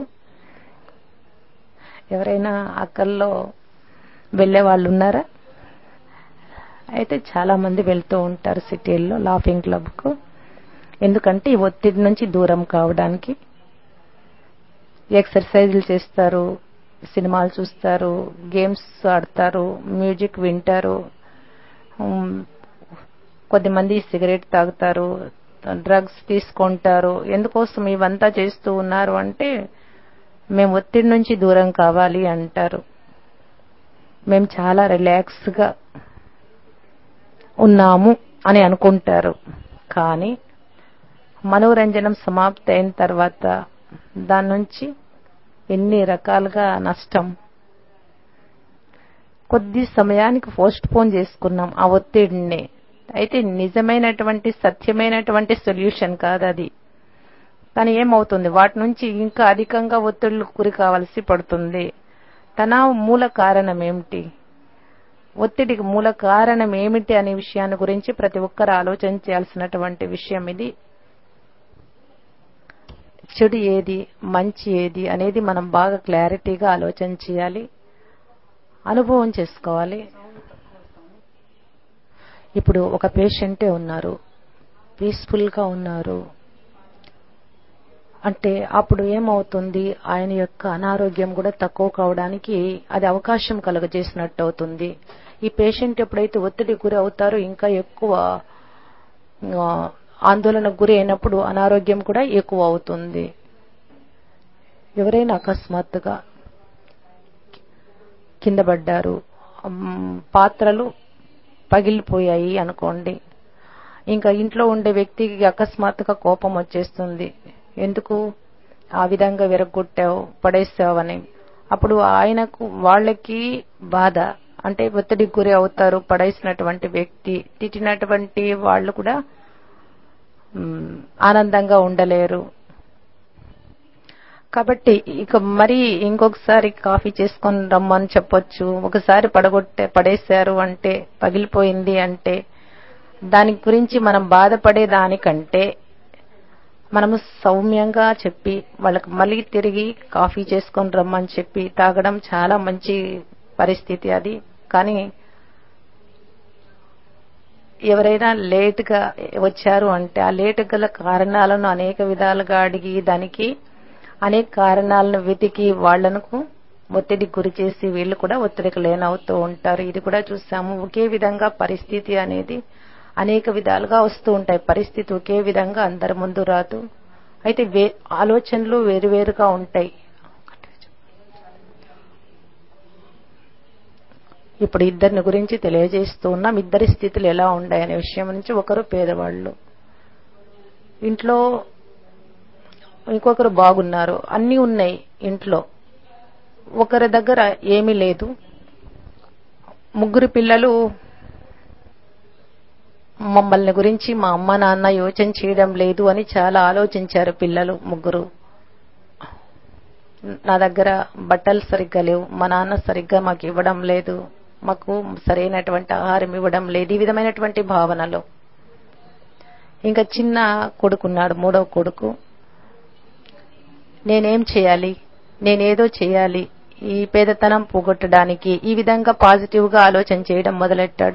ఎవరైనా అక్కల్లో వెళ్లే వాళ్ళు ఉన్నారా? అయితే చాలా మంది వెళ్తూ ఉంటారు సిటీల్లో లాఫింగ్ క్లబ్కు. ఎందుకంటే ఈ ఒత్తిడి నుంచి దూరం కావడానికి. ఎక్సర్సైజులు చేస్తారు, సినిమాలు చూస్తారు, గేమ్స్ ఆడతారు, మ్యూజిక్ వింటారు. కొద్దిమంది సిగరెట్ తాగుతారు, డ్రగ్స్ తీసుకుంటారు. ఎందుకోసం ఇవంతా చేస్తూ ఉన్నారు అంటే మేము ఒత్తిడి నుంచి దూరం కావాలి అంటారు. మేము చాలా రిలాక్స్ గా ఉన్నాము అని అనుకుంటారు. కానీ మనోరంజనం సమాప్తి అయిన తర్వాత దాని నుంచి ఎన్ని రకాలుగా నష్టం. కొద్ది సమయానికి పోస్ట్ పోన్ చేసుకున్నాం ఆ ఒత్తిడిని, అయితే నిజమైనటువంటి సత్యమైనటువంటి సొల్యూషన్ కాదు అది. కానీ ఏమవుతుంది, వాటి నుంచి ఇంకా అధికంగా ఒత్తిళ్లకు గురి కావాల్సి పడుతుంది. తనావ్ మూల కారణం ఏమిటి, ఒత్తిడికి మూల కారణం ఏమిటి అనే విషయాన్ని గురించి ప్రతి ఒక్కరు ఆలోచించాల్సినటువంటి విషయం ఇది. చెడు ఏది, మంచి ఏది అనేది మనం బాగా క్లారిటీగా ఆలోచన చేయాలి, అనుభవం చేసుకోవాలి. ఇప్పుడు ఒక పేషెంటే ఉన్నారు, పీస్ఫుల్ గా ఉన్నారు అంటే అప్పుడు ఏమవుతుంది, ఆయన యొక్క అనారోగ్యం కూడా తక్కువ కావడానికి అది అవకాశం కలుగజేసినట్టు అవుతుంది. ఈ పేషెంట్ ఎప్పుడైతే ఒత్తిడి గురి అవుతారో ఇంకా ఎక్కువ ఆందోళనకు గురి అయినప్పుడు అనారోగ్యం కూడా ఎక్కువ అవుతుంది. ఎవరైనా అకస్మాత్తుగా కింద పడ్డారు, పాత్రలు పగిలిపోయాయి అనుకోండి, ఇంకా ఇంట్లో ఉండే వ్యక్తికి అకస్మాత్తుగా కోపం వచ్చేస్తుంది. ఎందుకు ఆ విధంగా విరగొట్టావు, పడేసావని. అప్పుడు ఆయనకు వాళ్ళకి బాధ, అంటే ఒత్తిడికి గురి అవుతారు. పడేసినటువంటి వ్యక్తి, తిట్టినటువంటి వాళ్ళు కూడా ఆనందంగా ఉండలేరు. కాబట్టి ఇక మరి ఇంకొకసారి కాఫీ చేసుకొని రమ్మని చెప్పొచ్చు. ఒకసారి పడేశారు అంటే, పగిలిపోయింది అంటే దాని గురించి మనం బాధపడే దానికంటే మనము సౌమ్యంగా చెప్పి వాళ్ళకి మళ్ళీ తిరిగి కాఫీ చేసుకొని రమ్మని చెప్పి తాగడం చాలా మంచి పరిస్థితి అది. కానీ ఎవరైనా లేటుగా వచ్చారు అంటే ఆ లేటు గల కారణాలను అనేక విధాలుగా అడిగి దానికి అనేక కారణాలను వెతికి వాళ్లకు ఒత్తిడి గురి చేసి వీళ్ళు కూడా ఒత్తిడికి లోనవుతూ ఉంటారు. ఇది కూడా చూసాము. ఒకే విధంగా పరిస్థితి అనేది అనేక విధాలుగా వస్తూ ఉంటాయి. పరిస్థితి ఒకే విధంగా అందరి ముందు రాదు. అయితే ఆలోచనలు వేరువేరుగా ఉంటాయి. ఇప్పుడు ఇద్దరిని గురించి తెలియజేస్తూ ఉన్నాం. ఇద్దరి స్థితులు ఎలా ఉన్నాయనే విషయం నుంచి, ఒకరు పేదవాళ్ళు, ఇంట్లో ఇంకొకరు బాగున్నారు, అన్నీ ఉన్నాయి ఇంట్లో, ఒకరి దగ్గర ఏమీ లేదు. ముగ్గురు పిల్లలు మమ్మల్ని గురించి మా అమ్మ నాన్న యోచన చేయడం లేదు అని చాలా ఆలోచించారు పిల్లలు ముగ్గురు. నా దగ్గర బట్టలు సరిగ్గా లేవు, మా నాన్న సరిగ్గా మాకు ఇవ్వడం లేదు, మాకు సరైనటువంటి ఆహారం ఇవ్వడం లేదు, ఈ విధమైనటువంటి భావనలు. ఇంకా చిన్న కొడుకున్నాడు, మూడవ కొడుకు, నేనేం చేయాలి, నేనేదో చేయాలి ఈ పేదతనం పోగొట్టడానికి, ఈ విధంగా పాజిటివ్ గా ఆలోచన చేయడం మొదలెట్టాడు.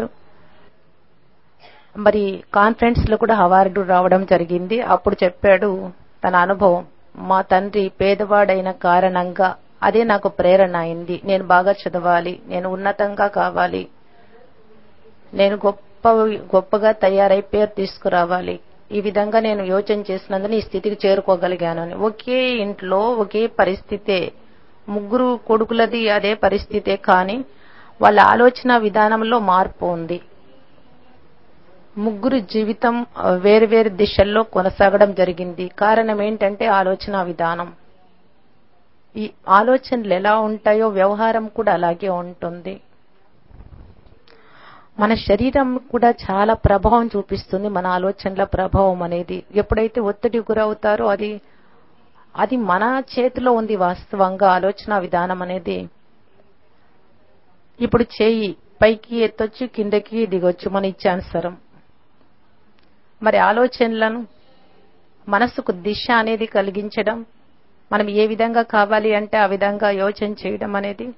మరి కాన్ఫరెన్స్ లో కూడా అవార్డు రావడం జరిగింది. అప్పుడు చెప్పాడు తన అనుభవం. మా తండ్రి పేదవాడైన కారణంగా అదే నాకు ప్రేరణ అయింది. నేను బాగా చదవాలి, నేను ఉన్నతంగా కావాలి, నేను గొప్పగా తయారై పేరు తీసుకురావాలి, ఈ విధంగా నేను యోచన చేసినందున ఈ స్థితికి చేరుకోగలిగాను అని. ఒకే ఇంట్లో ఒకే పరిస్థితే, ముగ్గురు కొడుకులది అదే పరిస్థితే, కానీ వాళ్ళ ఆలోచన విధానంలో మార్పు ఉంది. ముగ్గురు జీవితం వేరువేరు దిశల్లో కొనసాగడం జరిగింది. కారణం ఏంటంటే ఆలోచన విధానం. ఈ ఆలోచనలు ఎలా ఉంటాయో వ్యవహారం కూడా అలాగే ఉంటుంది. మన శరీరం కూడా చాలా ప్రభావం చూపిస్తుంది. మన ఆలోచనల ప్రభావం అనేది ఎప్పుడైతే ఒత్తిడి గురవుతారో అది మన చేతిలో ఉంది. వాస్తవంగా ఆలోచన విధానం అనేది ఇప్పుడు చేయి పైకి ఎత్తొచ్చు, కిందకి దిగొచ్చు మన ఇచ్ఛానుసారం. మరి ఆలోచనలను మనసుకు దిశ అనేది కలిగించడం, మనం ఏ విధంగా కావాలి అంటే ఆ విధంగా యోచన చేయడం అనేది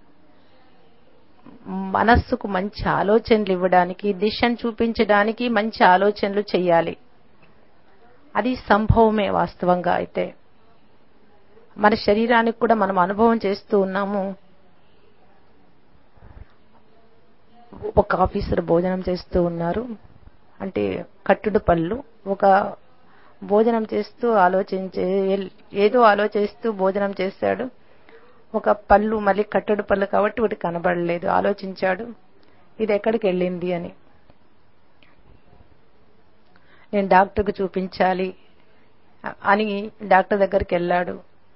మనస్సుకు మంచి ఆలోచనలు ఇవ్వడానికి, దిశను చూపించడానికి మంచి ఆలోచనలు చేయాలి. అది సంభవమే వాస్తవంగా. అయితే మన శరీరానికి కూడా మనం అనుభవం చేస్తూ ఉన్నాము. ఒక ఆఫీసర్ భోజనం చేస్తూ ఉన్నారు, అంటే కట్టుడు పళ్ళు. ఒక భోజనం చేస్తూ ఏదో ఆలోచిస్తూ భోజనం చేశాడు. ఒక పళ్ళు మళ్ళీ కట్టడు పళ్ళు కాబట్టి ఒకటి కనబడలేదు. ఆలోచించాడు, ఇది ఎక్కడికి వెళ్ళింది అని. నేను డాక్టర్కు చూపించాలి అని డాక్టర్ దగ్గరికి వెళ్ళాడు.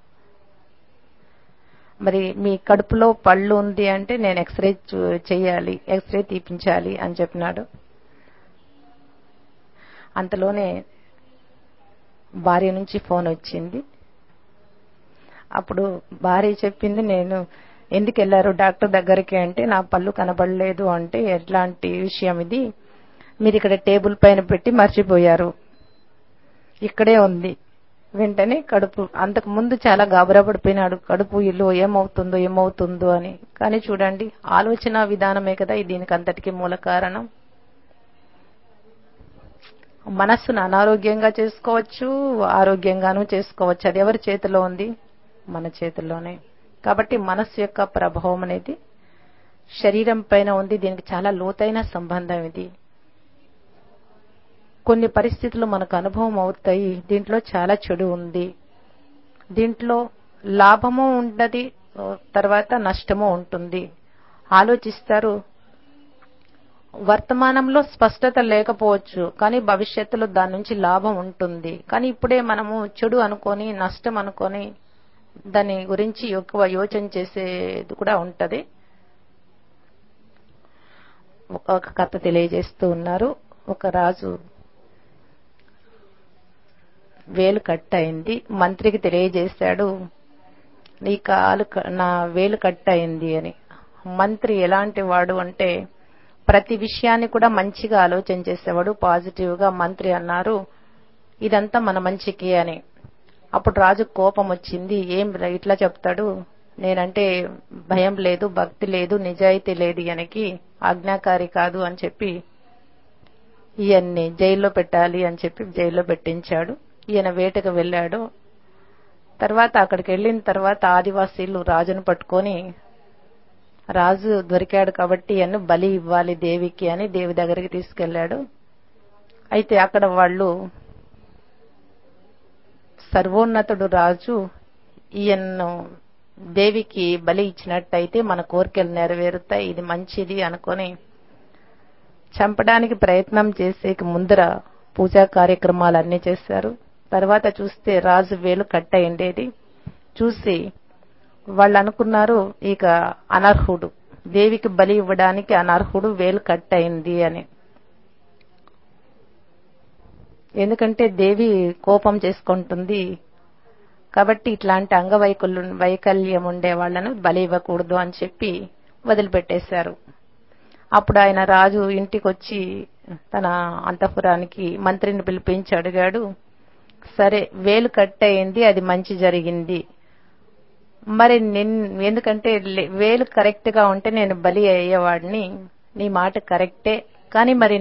మరి మీ కడుపులో పళ్ళు ఉంది అంటే నేను ఎక్స్రే చేయాలి, ఎక్స్రే తీపించాలి అని చెప్పినాడు. అంతలోనే భార్య నుంచి ఫోన్ వచ్చింది. అప్పుడు భార్య చెప్పింది, నేను ఎందుకు వెళ్ళారు డాక్టర్ దగ్గరికి అంటే, నా పళ్ళు కనబడలేదు అంటే, ఎట్లాంటి విషయం ఇది, మీరు ఇక్కడ టేబుల్ పైన పెట్టి మర్చిపోయారు, ఇక్కడే ఉంది. వెంటనే కడుపు, అంతకు ముందు చాలా గాబరా పడిపోయినాడు, కడుపు ఇల్లు ఏమవుతుందో అని. కానీ చూడండి, ఆలోచన విధానమే కదా దీనికి అంతటికి మూల కారణం. మనస్సును అనారోగ్యంగా చేసుకోవచ్చు, ఆరోగ్యంగానూ చేసుకోవచ్చు. అది ఎవరి చేతిలో ఉంది? మన చేతిలోనే. కాబట్టి మనస్సు యొక్క ప్రభావం అనేది శరీరం పైన ఉంది. దీనికి చాలా లోతైన సంబంధం ఇది. కొన్ని పరిస్థితులు మనకు అనుభవం అవుతాయి, దీంట్లో చాలా చెడు ఉంది, దీంట్లో లాభము ఉండదు, తర్వాత నష్టము ఉంటుంది. ఆలోచిస్తారు, వర్తమానంలో స్పష్టత లేకపోవచ్చు, కానీ భవిష్యత్తులో దాని నుంచి లాభం ఉంటుంది. కానీ ఇప్పుడే మనము చెడు అనుకొని, నష్టం అనుకొని దాని గురించి ఎక్కువ యోచన చేసేది కూడా ఉంటది. ఒక కథ తెలియజేస్తూ ఉన్నారు. ఒక రాజు వేలు కట్ అయింది, మంత్రికి తెలియజేశాడు, నా వేలు కట్ అయింది అని. మంత్రి ఎలాంటి వాడు అంటే, ప్రతి విషయాన్ని కూడా మంచిగా ఆలోచన చేసేవాడు, పాజిటివ్ గా. మంత్రి అన్నారు, ఇదంతా మన మంచికి అని. అప్పుడు రాజు కోపం వచ్చింది, ఏం ఇట్లా చెప్తాడు, నేనంటే భయం లేదు, భక్తి లేదు, నిజాయితీ లేదు, ఈయనకి ఆజ్ఞాకారి కాదు అని చెప్పి ఈయన్ని జైల్లో పెట్టాలి అని చెప్పి జైల్లో పెట్టించాడు. ఈయన వేటకు వెళ్ళాడు. తర్వాత అక్కడికి వెళ్ళిన తర్వాత ఆదివాసీలు రాజును పట్టుకొని, రాజు దొరికాడు కాబట్టి ఈయన్ను బలి ఇవ్వాలి దేవికి అని దేవి దగ్గరికి తీసుకెళ్లాడు. అయితే అక్కడ వాళ్ళు, సర్వోన్నతుడు రాజు ఈయన్ను దేవికి బలి ఇచ్చినట్టయితే మన కోరికలు నెరవేరుతాయి, ఇది మంచిది అనుకొని చంపడానికి ప్రయత్నం చేసే ముందర పూజా కార్యక్రమాలన్నీ చేశారు. తర్వాత చూస్తే రాజు వేలు కట్ అయిండేది. చూసి వాళ్ళు అనుకున్నారు, ఇక అనర్హుడు, దేవికి బలి ఇవ్వడానికి అనర్హుడు, వేలు కట్ అయింది అని. ఎందుకంటే దేవి కోపం చేసుకుంటుంది కాబట్టి ఇట్లాంటి వైకల్యం ఉండే వాళ్లను బలి ఇవ్వకూడదు అని చెప్పి వదిలిపెట్టేశారు. అప్పుడు ఆయన రాజు ఇంటికి వచ్చి తన అంతఃపురానికి మంత్రిని పిలిపించి అడిగాడు, సరే వేలు కట్ అయింది, అది మంచి జరిగింది, మరి ఎందుకంటే వేలు కరెక్ట్ గా ఉంటే నేను బలి అయ్యేవాడిని, నీ మాట కరెక్టే, కానీ మరి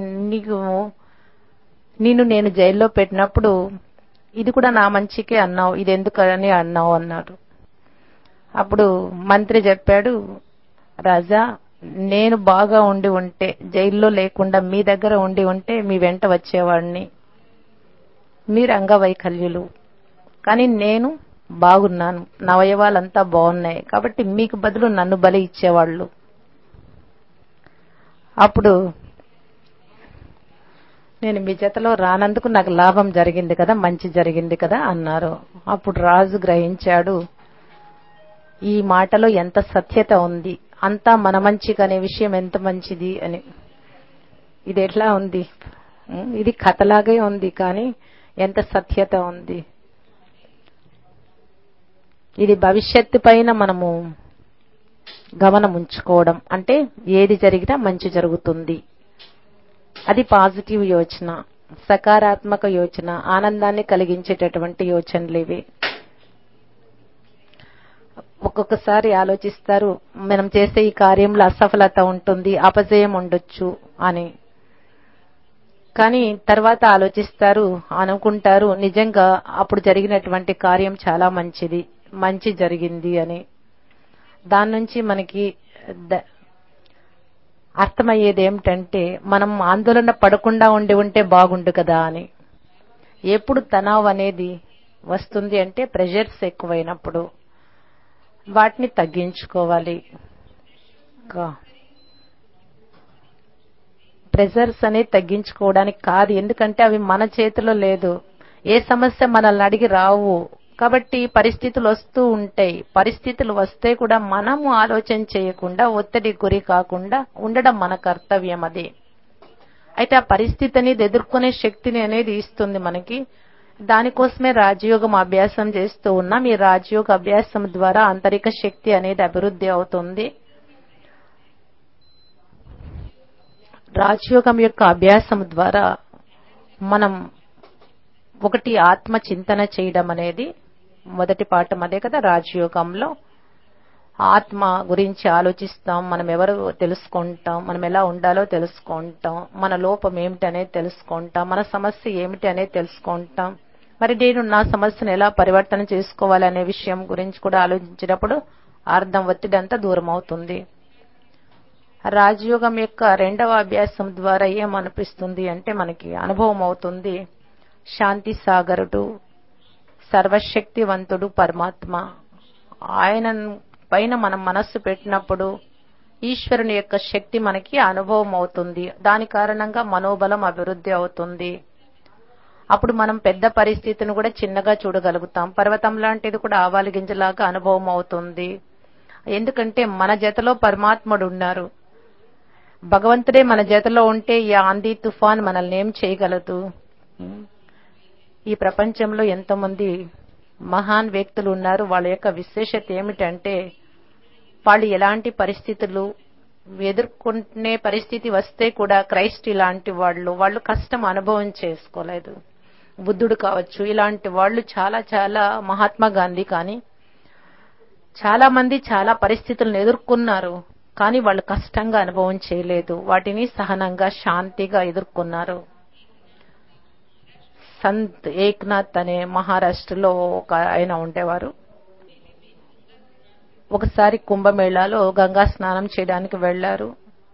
నేను జైల్లో పెట్టినప్పుడు ఇది కూడా నా మంచికే అన్నావు, ఇది ఎందుకని అన్నావు అన్నాడు. అప్పుడు మంత్రి చెప్పాడు, రాజా, నేను బాగా ఉండి ఉంటే, జైల్లో లేకుండా మీ దగ్గర ఉండి ఉంటే మీ వెంట వచ్చేవాడిని, మీరు అంగవైకల్యులు, కానీ నేను బాగున్నాను, నా అవయవాలంతా బాగున్నాయి, కాబట్టి మీకు బదులు నన్ను బలి ఇచ్చేవాళ్ళు. అప్పుడు నేను మీ జతలో రానందుకు నాకు లాభం జరిగింది కదా, మంచి జరిగింది కదా అన్నారు. అప్పుడు రాజు గ్రహించాడు, ఈ మాటలో ఎంత సత్యత ఉంది, అంతా మన మంచికి అనే విషయం ఎంత మంచిది అని. ఇది ఎట్లా ఉంది, ఇది కథలాగే ఉంది, కానీ ఎంత సత్యత ఉంది. ఇది భవిష్యత్తు పైన మనము గమనం ఉంచుకోవడం, అంటే ఏది జరిగినా మంచి జరుగుతుంది, అది పాజిటివ్ యోచన, సకారాత్మక యోచన, ఆనందాన్ని కలిగించేటటువంటి యోచనలు ఇవి. ఒక్కొక్కసారి ఆలోచిస్తారు, మనం చేసే ఈ కార్యంలో అసఫలత ఉంటుంది, అపజయం ఉండొచ్చు అని. కానీ తర్వాత ఆలోచిస్తారు, అనుకుంటారు, నిజంగా అప్పుడు జరిగినటువంటి కార్యం చాలా మంచిది, మంచి జరిగింది అని. దాని నుంచి మనకి అర్థమయ్యేది ఏమిటంటే, మనం ఆందోళన పడకుండా ఉంటే బాగుండు కదా అని. ఎప్పుడు తనావ్ అనేది వస్తుంది అంటే, ప్రెషర్స్ ఎక్కువైనప్పుడు వాటిని తగ్గించుకోవాలి. ప్రెషర్స్ అనేది తగ్గించుకోవడానికి కాదు, ఎందుకంటే అవి మన చేతిలో లేదు. ఏ సమస్య మనల్ని అడిగి రావు, కాబట్టి పరిస్థితులు వస్తూ ఉంటాయి. పరిస్థితులు వస్తే కూడా మనము ఆలోచన చేయకుండా, ఒత్తిడి గురి కాకుండా ఉండడం మన కర్తవ్యం. అది అయితే ఆ పరిస్థితి అనేది ఎదుర్కొనే శక్తిని అనేది ఇస్తుంది మనకి. దానికోసమే రాజయోగం అభ్యాసం చేస్తూ ఉన్నాం. ఈ రాజయోగ అభ్యాసం ద్వారా ఆంతరిక శక్తి అనేది అభివృద్ధి అవుతుంది. రాజయోగం యొక్క అభ్యాసం ద్వారా మనం ఒకటి ఆత్మ చింతన చేయడం అనేది మొదటి పాఠం అదే కదా. రాజయోగంలో ఆత్మ గురించి ఆలోచిస్తాం, మనం ఎవరు తెలుసుకుంటాం, మనం ఎలా ఉండాలో తెలుసుకుంటాం, మన లోపం ఏమిటి అనేది తెలుసుకుంటాం, మన సమస్య ఏమిటి అనేది తెలుసుకుంటాం. మరి నేను నా సమస్యను ఎలా పరివర్తన చేసుకోవాలనే విషయం గురించి కూడా ఆలోచించినప్పుడు అర్థం ఒత్తిడి అంతా దూరం అవుతుంది. రాజయోగం యొక్క రెండవ అభ్యాసం ద్వారా ఏమనిపిస్తుంది అంటే మనకి అనుభవం అవుతుంది, శాంతి సాగరుడు, సర్వశక్తివంతుడు పరమాత్మ, ఆయన పైన మనం మనస్సు పెట్టినప్పుడు ఈశ్వరుని యొక్క శక్తి మనకి అనుభవం అవుతుంది. దాని కారణంగా మనోబలం అభివృద్ధి అవుతుంది. అప్పుడు మనం పెద్ద పరిస్థితిని కూడా చిన్నగా చూడగలుగుతాం. పర్వతం లాంటిది కూడా ఆవాలు గింజలాగా అనుభవం అవుతుంది. ఎందుకంటే మన జతలో పరమాత్ముడు ఉన్నారు. భగవంతుడే మన జతలో ఉంటే ఈ ఆంధీ తుఫాన్ మనల్ని ఏం చేయగలదు? ఈ ప్రపంచంలో ఎంతమంది మహాన్ వ్యక్తులు ఉన్నారు. వాళ్ళ యొక్క విశేషత ఏమిటంటే వాళ్ళు ఎలాంటి పరిస్థితులు ఎదుర్కొనే పరిస్థితి వస్తే కూడా క్రైస్ట్ ఇలాంటి వాళ్ళు కష్టం అనుభవం చేసుకోలేదు. బుద్ధుడు కావచ్చు, ఇలాంటి వాళ్ళు చాలా చాలా, మహాత్మా గాంధీ కానీ చాలా మంది చాలా పరిస్థితులను ఎదుర్కొన్నారు. కానీ వాళ్ళు కష్టంగా అనుభవం చేయలేదు. వాటిని సహనంగా శాంతిగా ఎదుర్కొన్నారు. సంత్ ఏక్నాథ్ అనే మహారాష్ట్రలో ఒక ఆయన ఉండేవారు. ఒకసారి కుంభమేళాలో గంగా స్నానం చేయడానికి వెళ్లారు.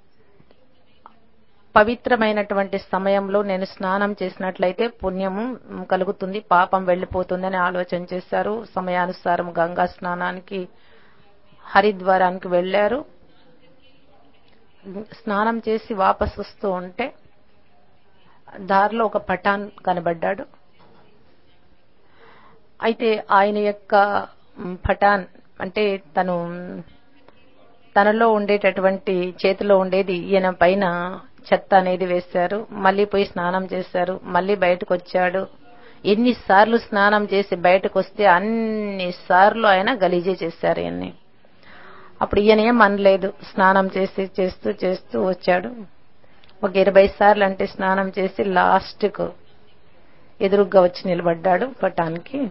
పవిత్రమైనటువంటి సమయంలో నేను స్నానం చేసినట్లయితే పుణ్యము కలుగుతుంది, పాపం వెళ్లిపోతుందని ఆలోచన చేశారు. సమయానుసారం గంగా స్నానానికి హరిద్వారానికి వెళ్లారు. స్నానం చేసి వాపసు వస్తూ ఉంటే దారిలో ఒక పఠాన్ కనబడ్డాడు. అయితే ఆయన యొక్క పఠాన్ అంటే తనలో ఉండేటటువంటి చేతిలో ఉండేది ఈయన పైన చెత్త అనేది వేశారు. మళ్ళీ పోయి స్నానం చేశారు. మళ్ళీ బయటకు వచ్చాడు. ఎన్నిసార్లు స్నానం చేసి బయటకు వస్తే అన్నిసార్లు ఆయన గలీజే చేశారు ఈయన్ని. అప్పుడు ఈయన ఏం అనలేదు. స్నానం చేసి చేస్తూ వచ్చాడు. ఒక 20 సార్లు అంటే స్నానం చేసి లాస్ట్కు ఎదురుగ్గా వచ్చి నిలబడ్డాడు పటానికి.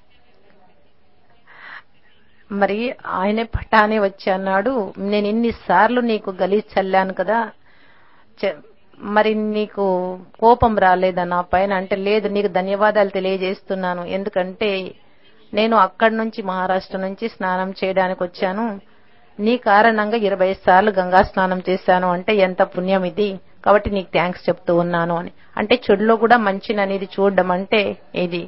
మరి ఆయనే పటానే వచ్చి అన్నాడు, నేను ఇన్నిసార్లు నీకు గలీజ్ చల్లాను కదా, మరి నీకు కోపం రాలేదా నా పైన అంటే, లేదు, నీకు ధన్యవాదాలు తెలియజేస్తున్నాను. ఎందుకంటే నేను అక్కడి నుంచి మహారాష్ట్ర నుంచి స్నానం చేయడానికి వచ్చాను. నీ కారణంగా 20 సార్లు గంగా స్నానం చేశాను అంటే ఎంత పుణ్యం ఇది, కాబట్టి నీకు థ్యాంక్స్ చెప్తూ ఉన్నాను అని. అంటే చెడులో కూడా మంచిని అనేది చూడడం అంటే ఇది.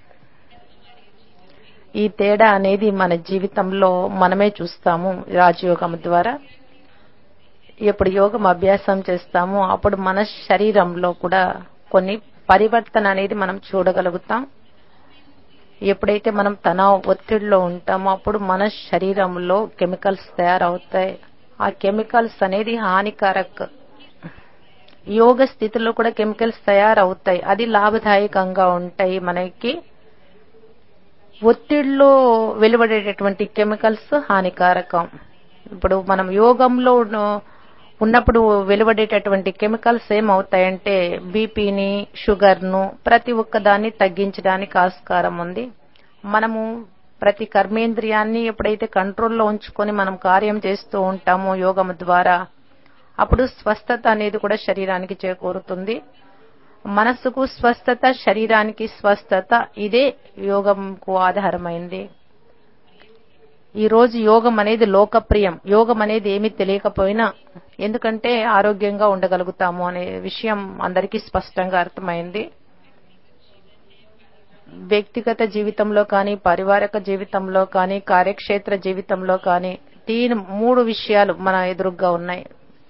ఈ తేడా అనేది మన జీవితంలో మనమే చూస్తాము. రాజయోగం ద్వారా ఎప్పుడు యోగం అభ్యాసం చేస్తామో అప్పుడు మన శరీరంలో కూడా కొన్ని పరివర్తన అనేది మనం చూడగలుగుతాం. ఎప్పుడైతే మనం తనావ ఒత్తిడిలో ఉంటామో అప్పుడు మన శరీరంలో కెమికల్స్ తయారవుతాయి. ఆ కెమికల్స్ అనేది హానికారక. యోగ స్థితిలో కూడా కెమికల్స్ తయారవుతాయి, అది లాభదాయకంగా ఉంటాయి మనకి. ఒత్తిడిలో వెలువడేటటువంటి కెమికల్స్ హానికారకం. ఇప్పుడు మనం యోగంలో ఉన్నప్పుడు వెలువడేటటువంటి కెమికల్స్ ఏమవుతాయంటే బీపీని, షుగర్ను ప్రతి ఒక్కదాన్ని తగ్గించడానికి ఆస్కారం ఉంది. మనము ప్రతి కర్మేంద్రియాన్ని ఎప్పుడైతే కంట్రోల్లో ఉంచుకొని మనం కార్యం చేస్తూ ఉంటామో యోగం ద్వారా అప్పుడు స్వస్థత అనేది కూడా శరీరానికి చేకూరుతుంది. మనస్సుకు స్వస్థత, శరీరానికి స్వస్థత, ఇదే యోగంకు ఆధారమైంది. ఈ రోజు యోగం అనేది లోకప్రియం. యోగం అనేది ఏమీ తెలియకపోయినా ఎందుకంటే ఆరోగ్యంగా ఉండగలుగుతాము అనే విషయం అందరికీ స్పష్టంగా అర్థమైంది. వ్యక్తిగత జీవితంలో కానీ, పారివారిక జీవితంలో కానీ, కార్యక్షేత్ర జీవితంలో కానీ 3 విషయాలు మన ఎదురుగ్గా ఉన్నాయి.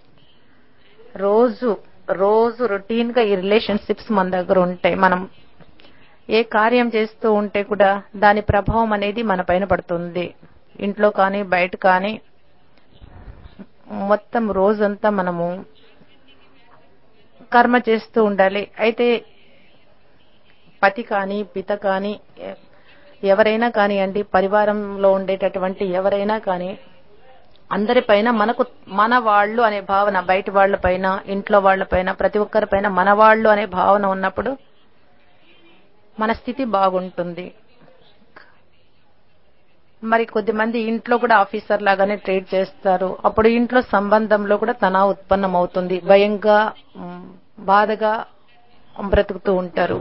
రోజు రొటీన్ గా ఈ రిలేషన్షిప్స్ మన దగ్గర ఉంటాయి. మనం ఏ కార్యం చేస్తూ ఉంటే కూడా దాని ప్రభావం అనేది మన పైన పడుతుంది. ఇంట్లో కానీ బయట కానీ మొత్తం రోజంతా మనము కర్మ చేస్తూ ఉండాలి. అయితే పతి కానీ పిత కానీ ఎవరైనా కానివ్వండి, పరివారంలో ఉండేటటువంటి ఎవరైనా కానీ అందరిపైన మనకు మన వాళ్ళు అనే భావన, బయట వాళ్ళ పైన, ఇంట్లో వాళ్ళ పైన, ప్రతి ఒక్కరి పైన మన వాళ్ళు అనే భావన ఉన్నప్పుడు మన స్థితి బాగుంటుంది. మరి కొద్దిమంది ఇంట్లో కూడా ఆఫీసర్ లాగానే ట్రీట్ చేస్తారు. అప్పుడు ఇంట్లో సంబంధంలో కూడా తనావు ఉత్పన్నం అవుతుంది. భయంగా, బాధగా బ్రతుకుతూ ఉంటారు.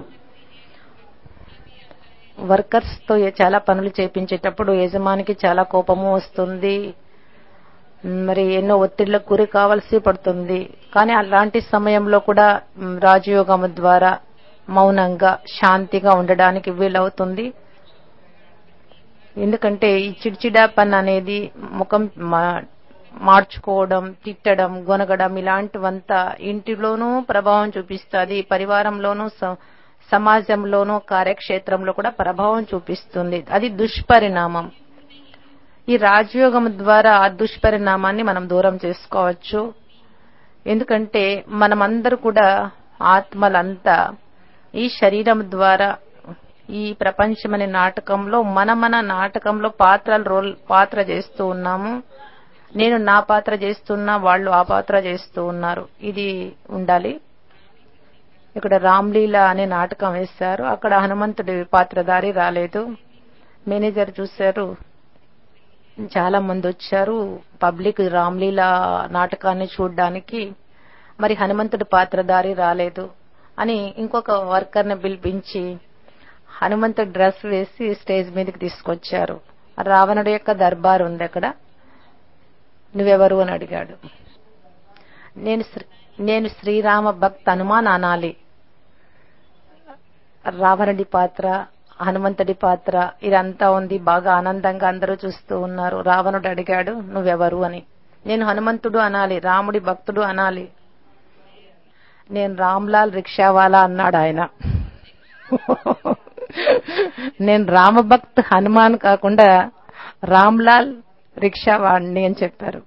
వర్కర్స్ తో చాలా పనులు చేపించేటప్పుడు యజమానికి చాలా కోపము వస్తుంది. మరి ఎన్నో ఒత్తిళ్లకు గురి కావాల్సి పడుతుంది. కానీ అలాంటి సమయంలో కూడా రాజయోగం ద్వారా మౌనంగా, శాంతిగా ఉండడానికి వీలవుతుంది. ఎందుకంటే ఈ చిడ్చిడా పని అనేది ముఖం మార్చుకోవడం, తిట్టడం, గొనగడం ఇలాంటివంతా ఇంటిలోనూ ప్రభావం చూపిస్తుంది. పరివారంలోనూ, సమాజంలోనూ, కార్యక్షేత్రంలో కూడా ప్రభావం చూపిస్తుంది. అది దుష్పరిణామం. ఈ రాజయోగం ద్వారా ఆ దుష్పరిణామాన్ని మనం దూరం చేసుకోవచ్చు. ఎందుకంటే మనమందరూ కూడా ఆత్మలంతా ఈ శరీరం ద్వారా ఈ ప్రపంచమనే నాటకంలో మన నాటకంలో పాత్ర చేస్తూ ఉన్నాము. నేను నా పాత్ర చేస్తున్నా, వాళ్ళు ఆ పాత్ర చేస్తూ ఉన్నారు. ఇది ఉండాలి. ఇక్కడ రామ్లీల అనే నాటకం వేశారు. అక్కడ హనుమంతుడి పాత్రధారి రాలేదు. మేనేజర్ చూశారు, చాలా మంది వచ్చారు పబ్లిక్ రామ్లీల నాటకాన్ని చూడడానికి, మరి హనుమంతుడి పాత్రధారి రాలేదు అని ఇంకొక వర్కర్ని పిలిపించి హనుమంతుడి డ్రెస్ వేసి స్టేజ్ మీదకి తీసుకొచ్చారు. రావణుడి యొక్క దర్బార్ ఉంది అక్కడ. నువ్వెవరు అని అడిగాడు. నేను శ్రీరామ భక్త హనుమాన్ అనాలి. రావణుడి పాత్ర, హనుమంతుడి పాత్ర ఇదంతా ఉంది. బాగా ఆనందంగా అందరూ చూస్తూ ఉన్నారు. రావణుడు అడిగాడు, నువ్వెవరు అని. నేను హనుమంతుడు అనాలి, రాముడి భక్తుడు అనాలి. నేను రామ్లాల్ రిక్షావాలా అన్నాడు ఆయన. నేను రామభక్త్ హనుమాన్ కాకుండా రామ్లాల్ రిక్షావాణ్ణి అని చెప్పారు.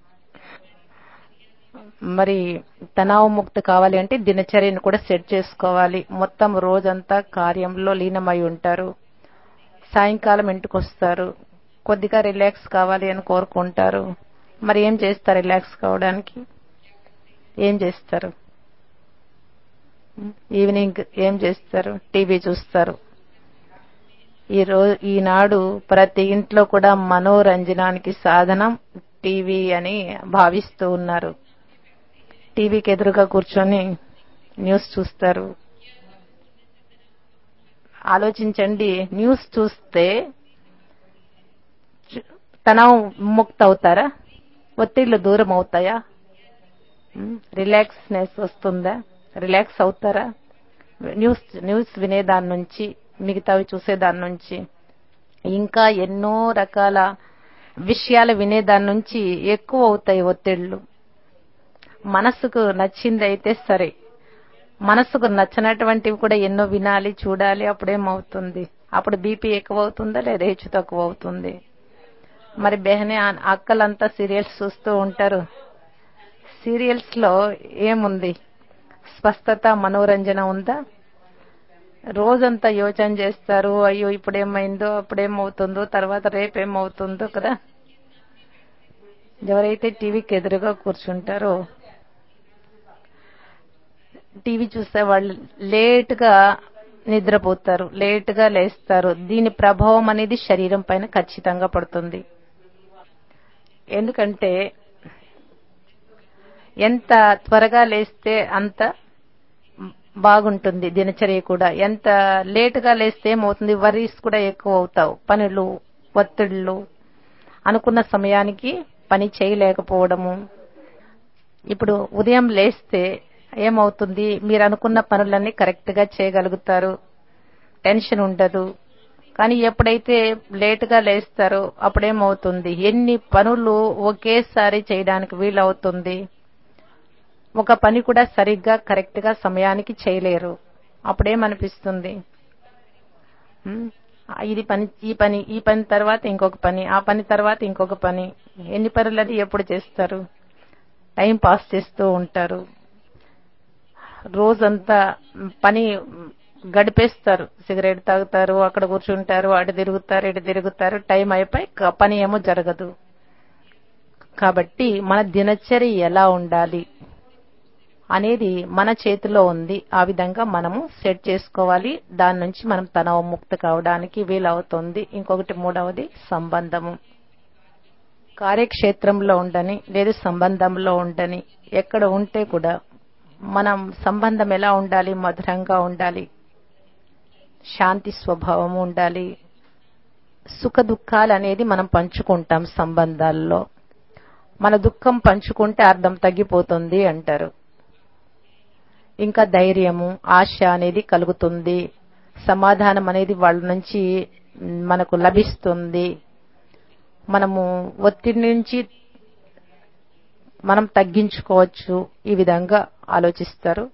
మరి తనావు ముక్తి కావాలి అంటే దినచర్యను కూడా సెట్ చేసుకోవాలి. మొత్తం రోజంతా కార్యంలో లీనమై ఉంటారు. సాయంకాలం ఇంటికి వస్తారు, కొద్దిగా రిలాక్స్ కావాలి అని కోరుకుంటారు. మరి ఏం చేస్తారు రిలాక్స్ కావడానికి? ఏం చేస్తారు? ఈవినింగ్ ఏం చేస్తారు? టీవీ చూస్తారు. ఈనాడు ప్రతి ఇంట్లో కూడా మనోరంజనానికి సాధనం టీవీ అని భావిస్తూ ఉన్నారు. టీవీకి ఎదురుగా కూర్చొని న్యూస్ చూస్తారు. ఆలోచించండి, న్యూస్ చూస్తే తనావు ముక్త అవుతారా? ఒత్తిళ్లు దూరం అవుతాయా? రిలాక్స్నెస్ వస్తుందా? రిలాక్స్ అవుతారా? న్యూస్ వినేదాని నుంచి, మిగతావి చూసేదాని నుంచి, ఇంకా ఎన్నో రకాల విషయాలు వినేదాని నుంచి ఎక్కువ అవుతాయి ఒత్తిళ్లు. మనసుకు నచ్చింది అయితే సరే, మనసుకు నచ్చినటువంటివి కూడా ఎన్నో వినాలి, చూడాలి. అప్పుడేమవుతుంది? అప్పుడు బీపీ ఎక్కువ అవుతుందా లేదా హెచ్చు తక్కువ అవుతుంది? మరి బెహనే అక్కలంతా సీరియల్స్ చూస్తూ ఉంటారు. సీరియల్స్ లో ఏముంది? స్వస్థత, మనోరంజన ఉందా? రోజంతా యోచన చేస్తారు. అయ్యో ఇప్పుడేమైందో, అప్పుడేమవుతుందో, తర్వాత రేపేమవుతుందో కదా. ఎవరైతే టీవీకి ఎదురుగా కూర్చుంటారో, టీవీ చూసే వాళ్ళు లేటుగా నిద్రపోతారు, లేటుగా లేస్తారు. దీని ప్రభావం అనేది శరీరం పైన ఖచ్చితంగా పడుతుంది. ఎందుకంటే ఎంత త్వరగా లేస్తే అంత బాగుంటుంది దినచర్య కూడా. ఎంత లేటుగా లేస్తే ఏమవుతుంది? వరీస్ కూడా ఎక్కువ అవుతావు. పనులు, ఒత్తిళ్లు, అనుకున్న సమయానికి పని చేయలేకపోవడము. ఇప్పుడు ఉదయం లేస్తే ఏమవుతుంది? మీరు అనుకున్న పనులన్నీ కరెక్ట్ గా చేయగలుగుతారు, టెన్షన్ ఉండదు. కానీ ఎప్పుడైతే లేటుగా లేస్తారో అప్పుడేమవుతుంది? ఎన్ని పనులు ఒకేసారి చేయడానికి వీలవుతుంది. ఒక పని కూడా సరిగ్గా కరెక్ట్ గా సమయానికి చేయలేరు. అప్పుడేమనిపిస్తుంది? ఈ పని తర్వాత ఇంకొక పని, ఆ పని తర్వాత ఇంకొక పని. ఎన్ని పనులని ఎప్పుడు చేస్తారు? టైం పాస్ చేస్తూ ఉంటారు. రోజంతా పని గడిపేస్తారు. సిగరెట్ తాగుతారు, అక్కడ కూర్చుంటారు, అటు తిరుగుతారు, ఇటు తిరుగుతారు, టైం అయిపోయి పని ఏమో జరగదు. కాబట్టి మన దినచర్య ఎలా ఉండాలి అనేది మన చేతిలో ఉంది. ఆ విధంగా మనము సెట్ చేసుకోవాలి. దాని నుంచి మనం తనవ ముక్తి కావడానికి వీలవుతుంది. ఇంకొకటి మూడవది సంబంధము. కార్యక్షేత్రంలో ఉండని లేదు సంబంధంలో ఉండని ఎక్కడ ఉంటే కూడా మనం సంబంధం ఎలా ఉండాలి? మధురంగా ఉండాలి, శాంతి స్వభావం ఉండాలి. సుఖ దుఃఖాలు అనేది మనం పంచుకుంటాం సంబంధాల్లో. మన దుఃఖం పంచుకుంటే అర్థం తగ్గిపోతుంది అంటారు. ఇంకా ధైర్యము, ఆశ అనేది కలుగుతుంది. సమాధానం అనేది వాళ్ళ నుంచి మనకు లభిస్తుంది. మనము ఒత్తిడి నుంచి మనం తగ్గించుకోవచ్చు. ఈ విధంగా ఆలోచిస్తారు.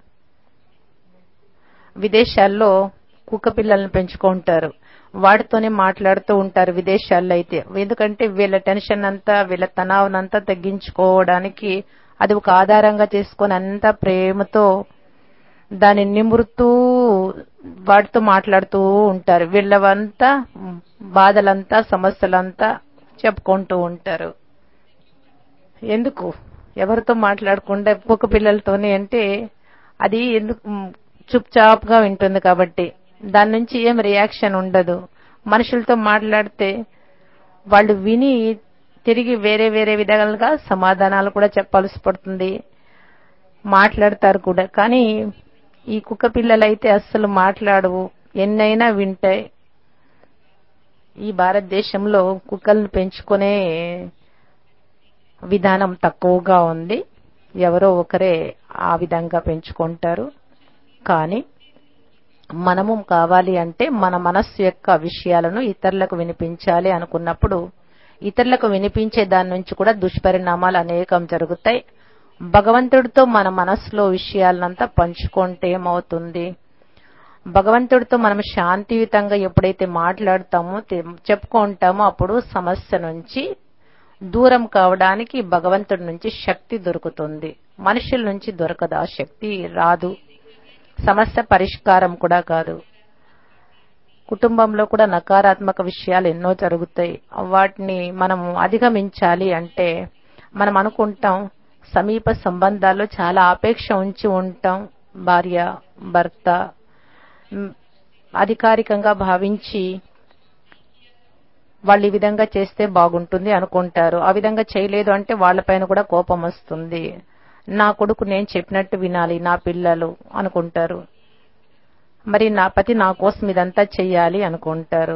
విదేశాల్లో కుక్క పిల్లల్ని పెంచుకుంటారు. వాటితోనే మాట్లాడుతూ ఉంటారు విదేశాల్లో అయితే. ఎందుకంటే వీళ్ళ టెన్షన్ అంతా, వీళ్ళ తనావనంతా తగ్గించుకోవడానికి అది ఒక ఆధారంగా చేసుకొని అంతా ప్రేమతో దాన్ని నిమురుతూ వాటితో మాట్లాడుతూ ఉంటారు. వీళ్ళవంతా బాధలంతా, సమస్యలంతా చెప్పుకుంటూ ఉంటారు. ఎందుకు ఎవరితో మాట్లాడకుండా కుక్క పిల్లలతోనే అంటే అది ఎందుకు చుప్ గా వింటుంది కాబట్టి దాని నుంచి ఏం రియాక్షన్ ఉండదు. మనుషులతో మాట్లాడితే వాళ్ళు విని తిరిగి వేరే వేరే విధాలుగా సమాధానాలు కూడా చెప్పాల్సి పడుతుంది, మాట్లాడతారు కూడా. కానీ ఈ కుక్క పిల్లలైతే అస్సలు మాట్లాడవు, ఎన్నైనా వింటాయి. ఈ భారతదేశంలో కుక్కలను పెంచుకునే విధానం తక్కువగా ఉంది. ఎవరో ఒకరే ఆ విధంగా పెంచుకుంటారు. కానీ మనము కావాలి అంటే మన మనస్సు యొక్క విషయాలను ఇతరులకు వినిపించాలి అనుకున్నప్పుడు ఇతరులకు వినిపించే దాని నుంచి కూడా దుష్పరిణామాలు అనేకం జరుగుతాయి. భగవంతుడితో మన మనస్సులో విషయాలంతా పంచుకుంటే ఏమవుతుంది? భగవంతుడితో మనం శాంతియుతంగా ఎప్పుడైతే మాట్లాడతామో, చెప్పుకుంటామో అప్పుడు సమస్య నుంచి దూరం కావడానికి భగవంతుడి నుంచి శక్తి దొరుకుతుంది. మనుషుల నుంచి దొరకదు, ఆ శక్తి రాదు. సమస్య పరిష్కారం కూడా కాదు. కుటుంబంలో కూడా నకారాత్మక విషయాలు ఎన్నో జరుగుతాయి. వాటిని మనం అధిగమించాలి అంటే మనం అనుకుంటాం సమీప సంబంధాల్లో చాలా ఆపేక్ష ఉంచి ఉంటాం. భార్య, భర్త అధికారికంగా భావించి వాళ్ళు ఈ విధంగా చేస్తే బాగుంటుంది అనుకుంటారు. ఆ విధంగా చేయలేదు అంటే వాళ్ళపైన కూడా కోపం వస్తుంది. నా కొడుకు నేను చెప్పినట్టు వినాలి, నా పిల్లలు అనుకుంటారు. మరి నా పతి నా కోసం ఇదంతా చెయ్యాలి అనుకుంటారు.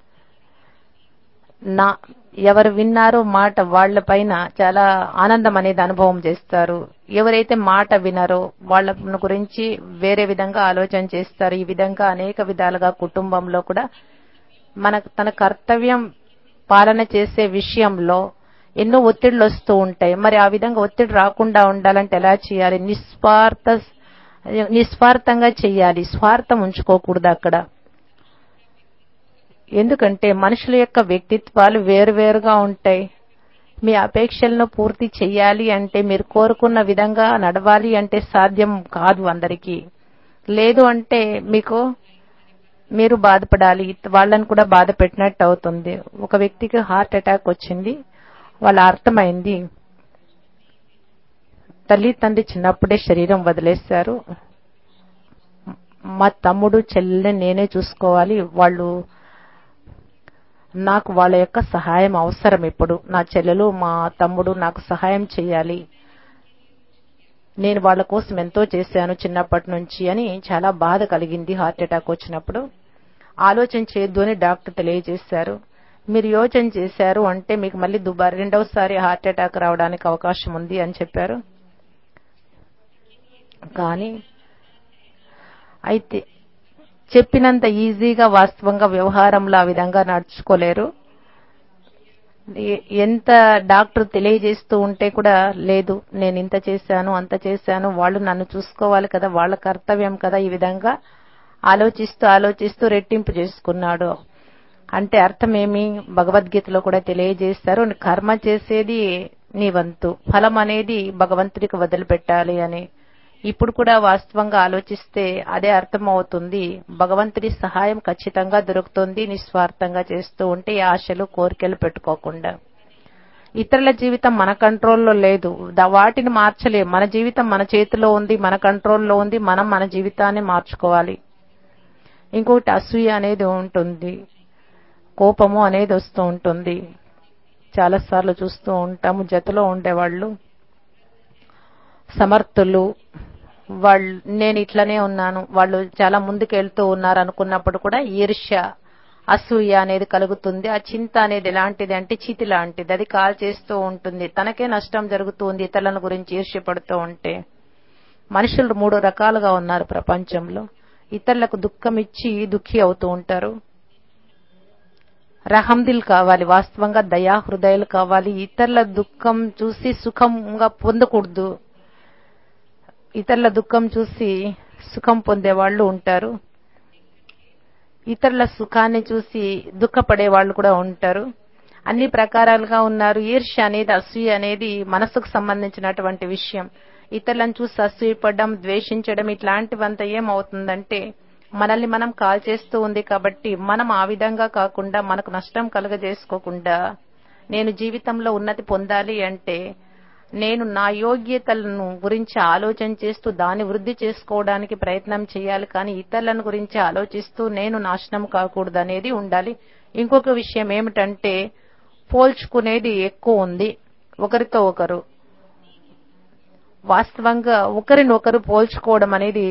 ఎవరు విన్నారో మాట వాళ్ళపైన చాలా ఆనందం అనేది అనుభవం చేస్తారు. ఎవరైతే మాట వినరో వాళ్ళ గురించి వేరే విధంగా ఆలోచన చేస్తారు. ఈ విధంగా అనేక విధాలుగా కుటుంబంలో కూడా తన కర్తవ్యం పాలన చేసే విషయంలో ఎన్నో ఒత్తిళ్లు వస్తూ ఉంటాయి. మరి ఆ విధంగా ఒత్తిడి రాకుండా ఉండాలంటే ఎలా చేయాలి? నిస్వార్థంగా చెయ్యాలి. స్వార్థం ఉంచుకోకూడదు అక్కడ. ఎందుకంటే మనుషుల యొక్క వ్యక్తిత్వాలు వేరువేరుగా ఉంటాయి. మీ అపేక్షలను పూర్తి చెయ్యాలి అంటే, మీరు కోరుకున్న విధంగా నడవాలి అంటే సాధ్యం కాదు అందరికీ. లేదు అంటే మీరు బాధపడాలి, వాళ్ళని కూడా బాధ పెట్టినట్టు అవుతుంది. ఒక వ్యక్తికి హార్ట్ అటాక్ వచ్చింది. వాళ్ళ అర్థమైంది తల్లి తండ్రి చిన్నప్పుడే శరీరం వదిలేశారు, మా తమ్ముడు చెల్లెల్ని నేనే చూసుకోవాలి, నాకు వాళ్ళ యొక్క సహాయం అవసరం. ఇప్పుడు నా చెల్లెలు మా తమ్ముడు నాకు సహాయం చేయాలి, నేను వాళ్ళ కోసం ఎంతో చేశాను చిన్నప్పటి నుంచి అని చాలా బాధ కలిగింది. హార్ట్ అటాక్ వచ్చినప్పుడు ఆలోచన చేయొద్దు అని డాక్టర్ తెలియజేశారు. మీరు యోచన చేశారు అంటే మీకు మళ్ళీ రెండవసారి హార్ట్ అటాక్ రావడానికి అవకాశం ఉంది అని చెప్పారు. కానీ అయితే చెప్పినంత ఈజీగా వాస్తవంగా వ్యవహారంలో ఆ విధంగా నడుచుకోలేరు. ఎంత డాక్టర్ తెలియజేస్తూ ఉంటే కూడా లేదు, నేను ఇంత చేశాను అంత చేశాను, వాళ్ళు నన్ను చూసుకోవాలి కదా, వాళ్ళ కర్తవ్యం కదా, ఈ విధంగా ఆలోచిస్తూ రెట్టింపు చేసుకున్నాడు. అంటే అర్థమేమి? భగవద్గీతలో కూడా తెలియజేస్తారు, కర్మ చేసేది నీ వంతు, ఫలం అనేది భగవంతుడికి వదిలిపెట్టాలి అని. ఇప్పుడు కూడా వాస్తవంగా ఆలోచిస్తే అదే అర్థమవుతుంది. భగవంతుడి సహాయం ఖచ్చితంగా దొరుకుతుంది నిస్వార్థంగా చేస్తూ ఉంటే, ఈ ఆశలు కోరికలు పెట్టుకోకుండా. ఇతరుల జీవితం మన కంట్రోల్లో లేదు, వాటిని మార్చలేం. మన జీవితం మన చేతిలో ఉంది, మన కంట్రోల్లో ఉంది. మనం మన జీవితాన్ని మార్చుకోవాలి. ఇంకొకటి అసూయ అనేది ఉంటుంది, కోపము అనేది వస్తూ ఉంటుంది. చాలా సార్లు చూస్తూ ఉంటాము, జతలో ఉండేవాళ్ళు సమర్థులు, వాళ్ళు నేను ఇట్లనే ఉన్నాను, వాళ్ళు చాలా ముందుకు వెళ్తూ ఉన్నారు అనుకున్నప్పుడు కూడా ఈర్ష్య, అసూయ అనేది కలుగుతుంది. ఆ చింత అనేది ఎలాంటిది అంటే చితి లాంటిది, అది కాల్ చేస్తూ ఉంటుంది. తనకే నష్టం జరుగుతుంది ఇతరుల గురించి ఈర్ష్య పడుతూ ఉంటే. మనుషులు 3 రకాలుగా ఉన్నారు ప్రపంచంలో. ఇతరులకు దుఃఖం ఇచ్చి దుఃఖి అవుతూ ఉంటారు. రహందిల్ కావాలి, వాస్తవంగా దయా హృదయాలు కావాలి. ఇతరుల దుఃఖం చూసి సుఖంగా పొందకూడదు, ఇతరుల దుఃఖం చూసి సుఖం పొందేవాళ్ళు ఉంటారు. ఇతరుల సుఖాన్ని చూసి దుఃఖపడే వాళ్ళు కూడా ఉంటారు. అన్ని ప్రకారాలుగా ఉన్నారు. ఈర్ష్య అనేది, అసూయ అనేది మనసుకు సంబంధించినటువంటి విషయం. ఇతరులను చూసి అసూయపడడం, ద్వేషించడం ఇట్లాంటివంతా ఏమవుతుందంటే మనల్ని మనం కాల్ చేస్తూ ఉంది. కాబట్టి మనం ఆ విధంగా కాకుండా, మనకు నష్టం కలుగజేసుకోకుండా, నేను జీవితంలో ఉన్నతి పొందాలి అంటే నేను నా యోగ్యతలను గురించి ఆలోచన చేస్తూ దాన్ని వృద్ధి చేసుకోవడానికి ప్రయత్నం చేయాలి. కానీ ఇతరులను గురించి ఆలోచిస్తూ నేను నాశనం కాకూడదు అనేది ఉండాలి. ఇంకొక విషయం ఏమిటంటే పోల్చుకునేది ఎక్కువ ఉంది ఒకరితో ఒకరు. వాస్తవంగా ఒకరిని ఒకరు పోల్చుకోవడం అనేది,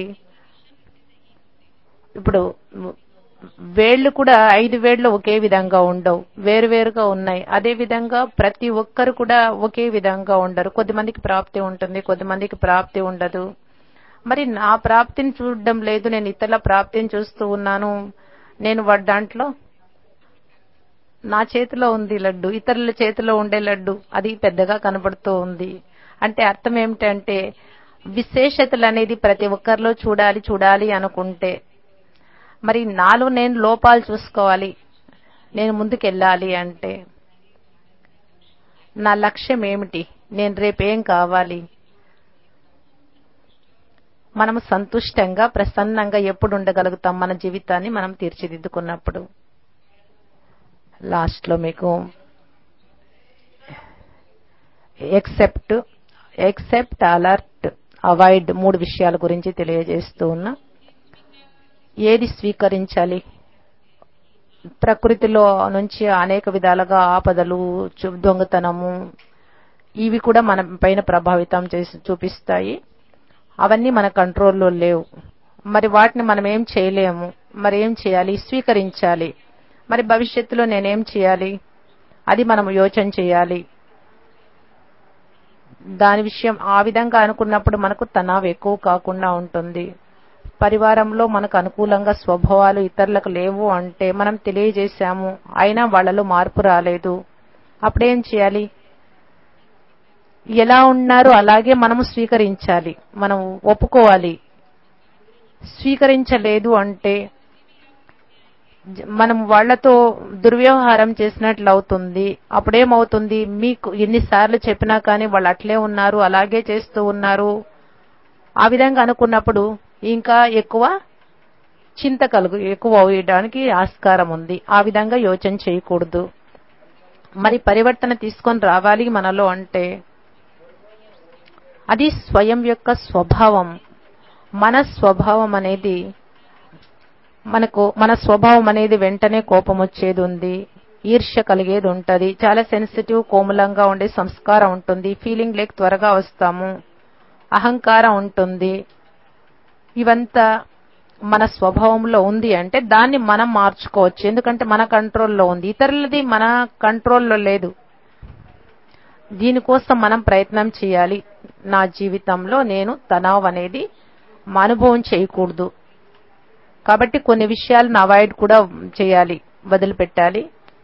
ఇప్పుడు వేళ్లు కూడా 5 వేళ్లు ఒకే విధంగా ఉండవు, వేరువేరుగా ఉన్నాయి. అదే విధంగా ప్రతి ఒక్కరు కూడా ఒకే విధంగా ఉండరు. కొద్దిమందికి ప్రాప్తి ఉంటుంది, కొద్దిమందికి ప్రాప్తి ఉండదు. మరి నా ప్రాప్తిని చూడడం లేదు, నేను ఇతరుల ప్రాప్తిని చూస్తూ ఉన్నాను. నేను దాంట్లో నా చేతిలో ఉంది లడ్డు, ఇతరుల చేతిలో ఉండే లడ్డు అది పెద్దగా కనబడుతూ ఉంది. అంటే అర్థం ఏమిటంటే విశేషతలు అనేది ప్రతి ఒక్కరిలో చూడాలి అనుకుంటే, మరి నాలో నేను లోపాలు చూసుకోవాలి. నేను ముందుకెళ్ళాలి అంటే నా లక్ష్యం ఏమిటి, నేను రేపేం కావాలి. మనము సంతుష్టంగా ప్రసన్నంగా ఎప్పుడు ఉండగలుగుతాం మన జీవితాన్ని మనం తీర్చిదిద్దుకున్నప్పుడు. లాస్ట్ లో మీకు ఎక్సెప్ట్, అలర్ట్, అవాయిడ్ 3 విషయాల గురించి తెలియజేస్తూ ఉన్నా. ఏది స్వీకరించాలి? ప్రకృతిలో నుంచి అనేక విధాలుగా ఆపదలు, దొంగతనము ఇవి కూడా మన పైన ప్రభావితం చూపిస్తాయి. అవన్నీ మన కంట్రోల్లో లేవు. మరి వాటిని మనం ఏం చేయలేము. మరి ఏం చేయాలి? స్వీకరించాలి. మరి భవిష్యత్తులో నేనేం చేయాలి అది మనం యోచన చేయాలి. దాని విషయం ఆ విధంగా అనుకున్నప్పుడు మనకు తనావు ఎక్కువ కాకుండా ఉంటుంది. పరివారంలో మనకు అనుకూలంగా స్వభావాలు ఇతరులకు లేవు అంటే మనం తెలియజేశాము, అయినా వాళ్ళలో మార్పు రాలేదు. అప్పుడేం చేయాలి? ఎలా ఉన్నారో అలాగే మనము స్వీకరించాలి, మనం ఒప్పుకోవాలి. స్వీకరించలేదు అంటే మనం వాళ్లతో దుర్వ్యవహారం చేసినట్లు అవుతుంది. అప్పుడేమవుతుంది? మీకు ఎన్నిసార్లు చెప్పినా కానీ వాళ్ళు అట్లే ఉన్నారు, అలాగే చేస్తూ ఉన్నారు. ఆ విధంగా అనుకున్నప్పుడు ఇంకా ఎక్కువ చింత ఎక్కువ అవ్వడానికి ఆస్కారం ఉంది. ఆ విధంగా యోచన చేయకూడదు. మరి పరివర్తన తీసుకొని రావాలి మనలో అంటే అది స్వయం యొక్క స్వభావం. మన స్వభావం అనేది మన స్వభావం అనేది వెంటనే కోపం వచ్చేది ఉంది, ఈర్ష్య కలిగేది ఉంటది, చాలా సెన్సిటివ్ కోమలంగా ఉండే సంస్కారం ఉంటుంది, ఫీలింగ్ లేక త్వరగా వస్తాము, అహంకారం ఉంటుంది. ఇవంతా మన స్వభావంలో ఉంది అంటే దాన్ని మనం మార్చుకోవచ్చు. ఎందుకంటే మన కంట్రోల్లో ఉంది, ఇతరులది మన కంట్రోల్లో లేదు. దీనికోసం మనం ప్రయత్నం చేయాలి. నా జీవితంలో నేను తనావ్ అనేది అనుభవం చేయకూడదు. కాబట్టి కొన్ని విషయాలను అవాయిడ్ కూడా చేయాలి, వదిలిపెట్టాలి.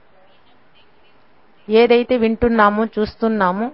ఏదైతే వింటున్నామో చూస్తున్నామో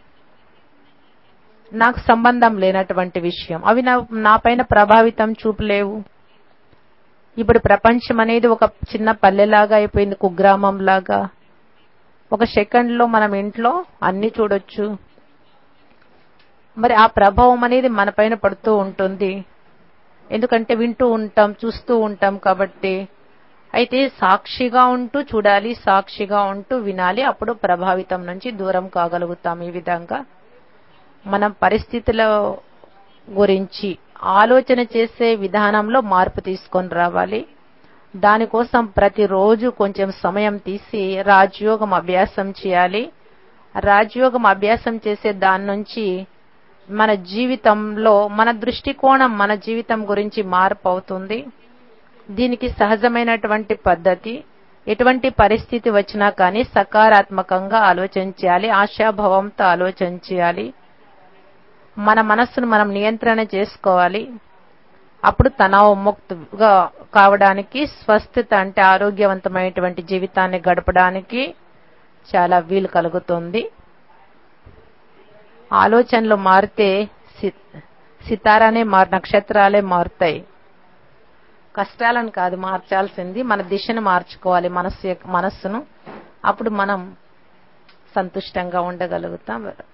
నాకు సంబంధం లేనటువంటి విషయం, అవి నా పైన ప్రభావితం చూపలేవు. ఇప్పుడు ప్రపంచం అనేది ఒక చిన్న పల్లెలాగా అయిపోయింది, కుగ్రామం లాగా. ఒక సెకండ్ లో మనం ఇంట్లో అన్ని చూడొచ్చు. మరి ఆ ప్రభావం అనేది మన పైన పడుతూ ఉంటుంది. ఎందుకంటే వింటూ ఉంటాం, చూస్తూ ఉంటాం కాబట్టి. అయితే సాక్షిగా ఉంటూ చూడాలి, సాక్షిగా ఉంటూ వినాలి. అప్పుడు ప్రభావితం నుంచి దూరం కాగలుగుతాం. ఈ విధంగా మనం పరిస్థితుల గురించి ఆలోచన చేసే విధానంలో మార్పు తీసుకొని రావాలి. దానికోసం ప్రతిరోజు కొంచెం సమయం తీసి రాజయోగం అభ్యాసం చేయాలి. రాజయోగం అభ్యాసం చేసే దాని నుంచి మన జీవితంలో మన దృష్టికోణం మన జీవితం గురించి మార్పు అవుతుంది. దీనికి సహజమైనటువంటి పద్ధతి. ఎటువంటి పరిస్థితి వచ్చినా కానీ సకారాత్మకంగా ఆలోచించాలి, ఆశాభావంతో ఆలోచించాలి. మన మనస్సును మనం నియంత్రణ చేసుకోవాలి. అప్పుడు తనావ ముక్తగా కావడానికి, స్వస్థత అంటే ఆరోగ్యవంతమైనటువంటి జీవితాన్ని గడపడానికి చాలా వీలు కలుగుతుంది. ఆలోచనలు మారితే సితారానే నక్షత్రాలే మారుతాయి. కష్టాలను కాదు మార్చాల్సింది, మన దిశను మార్చుకోవాలి, మనస్సును. అప్పుడు మనం సంతుష్టంగా ఉండగలుగుతాం.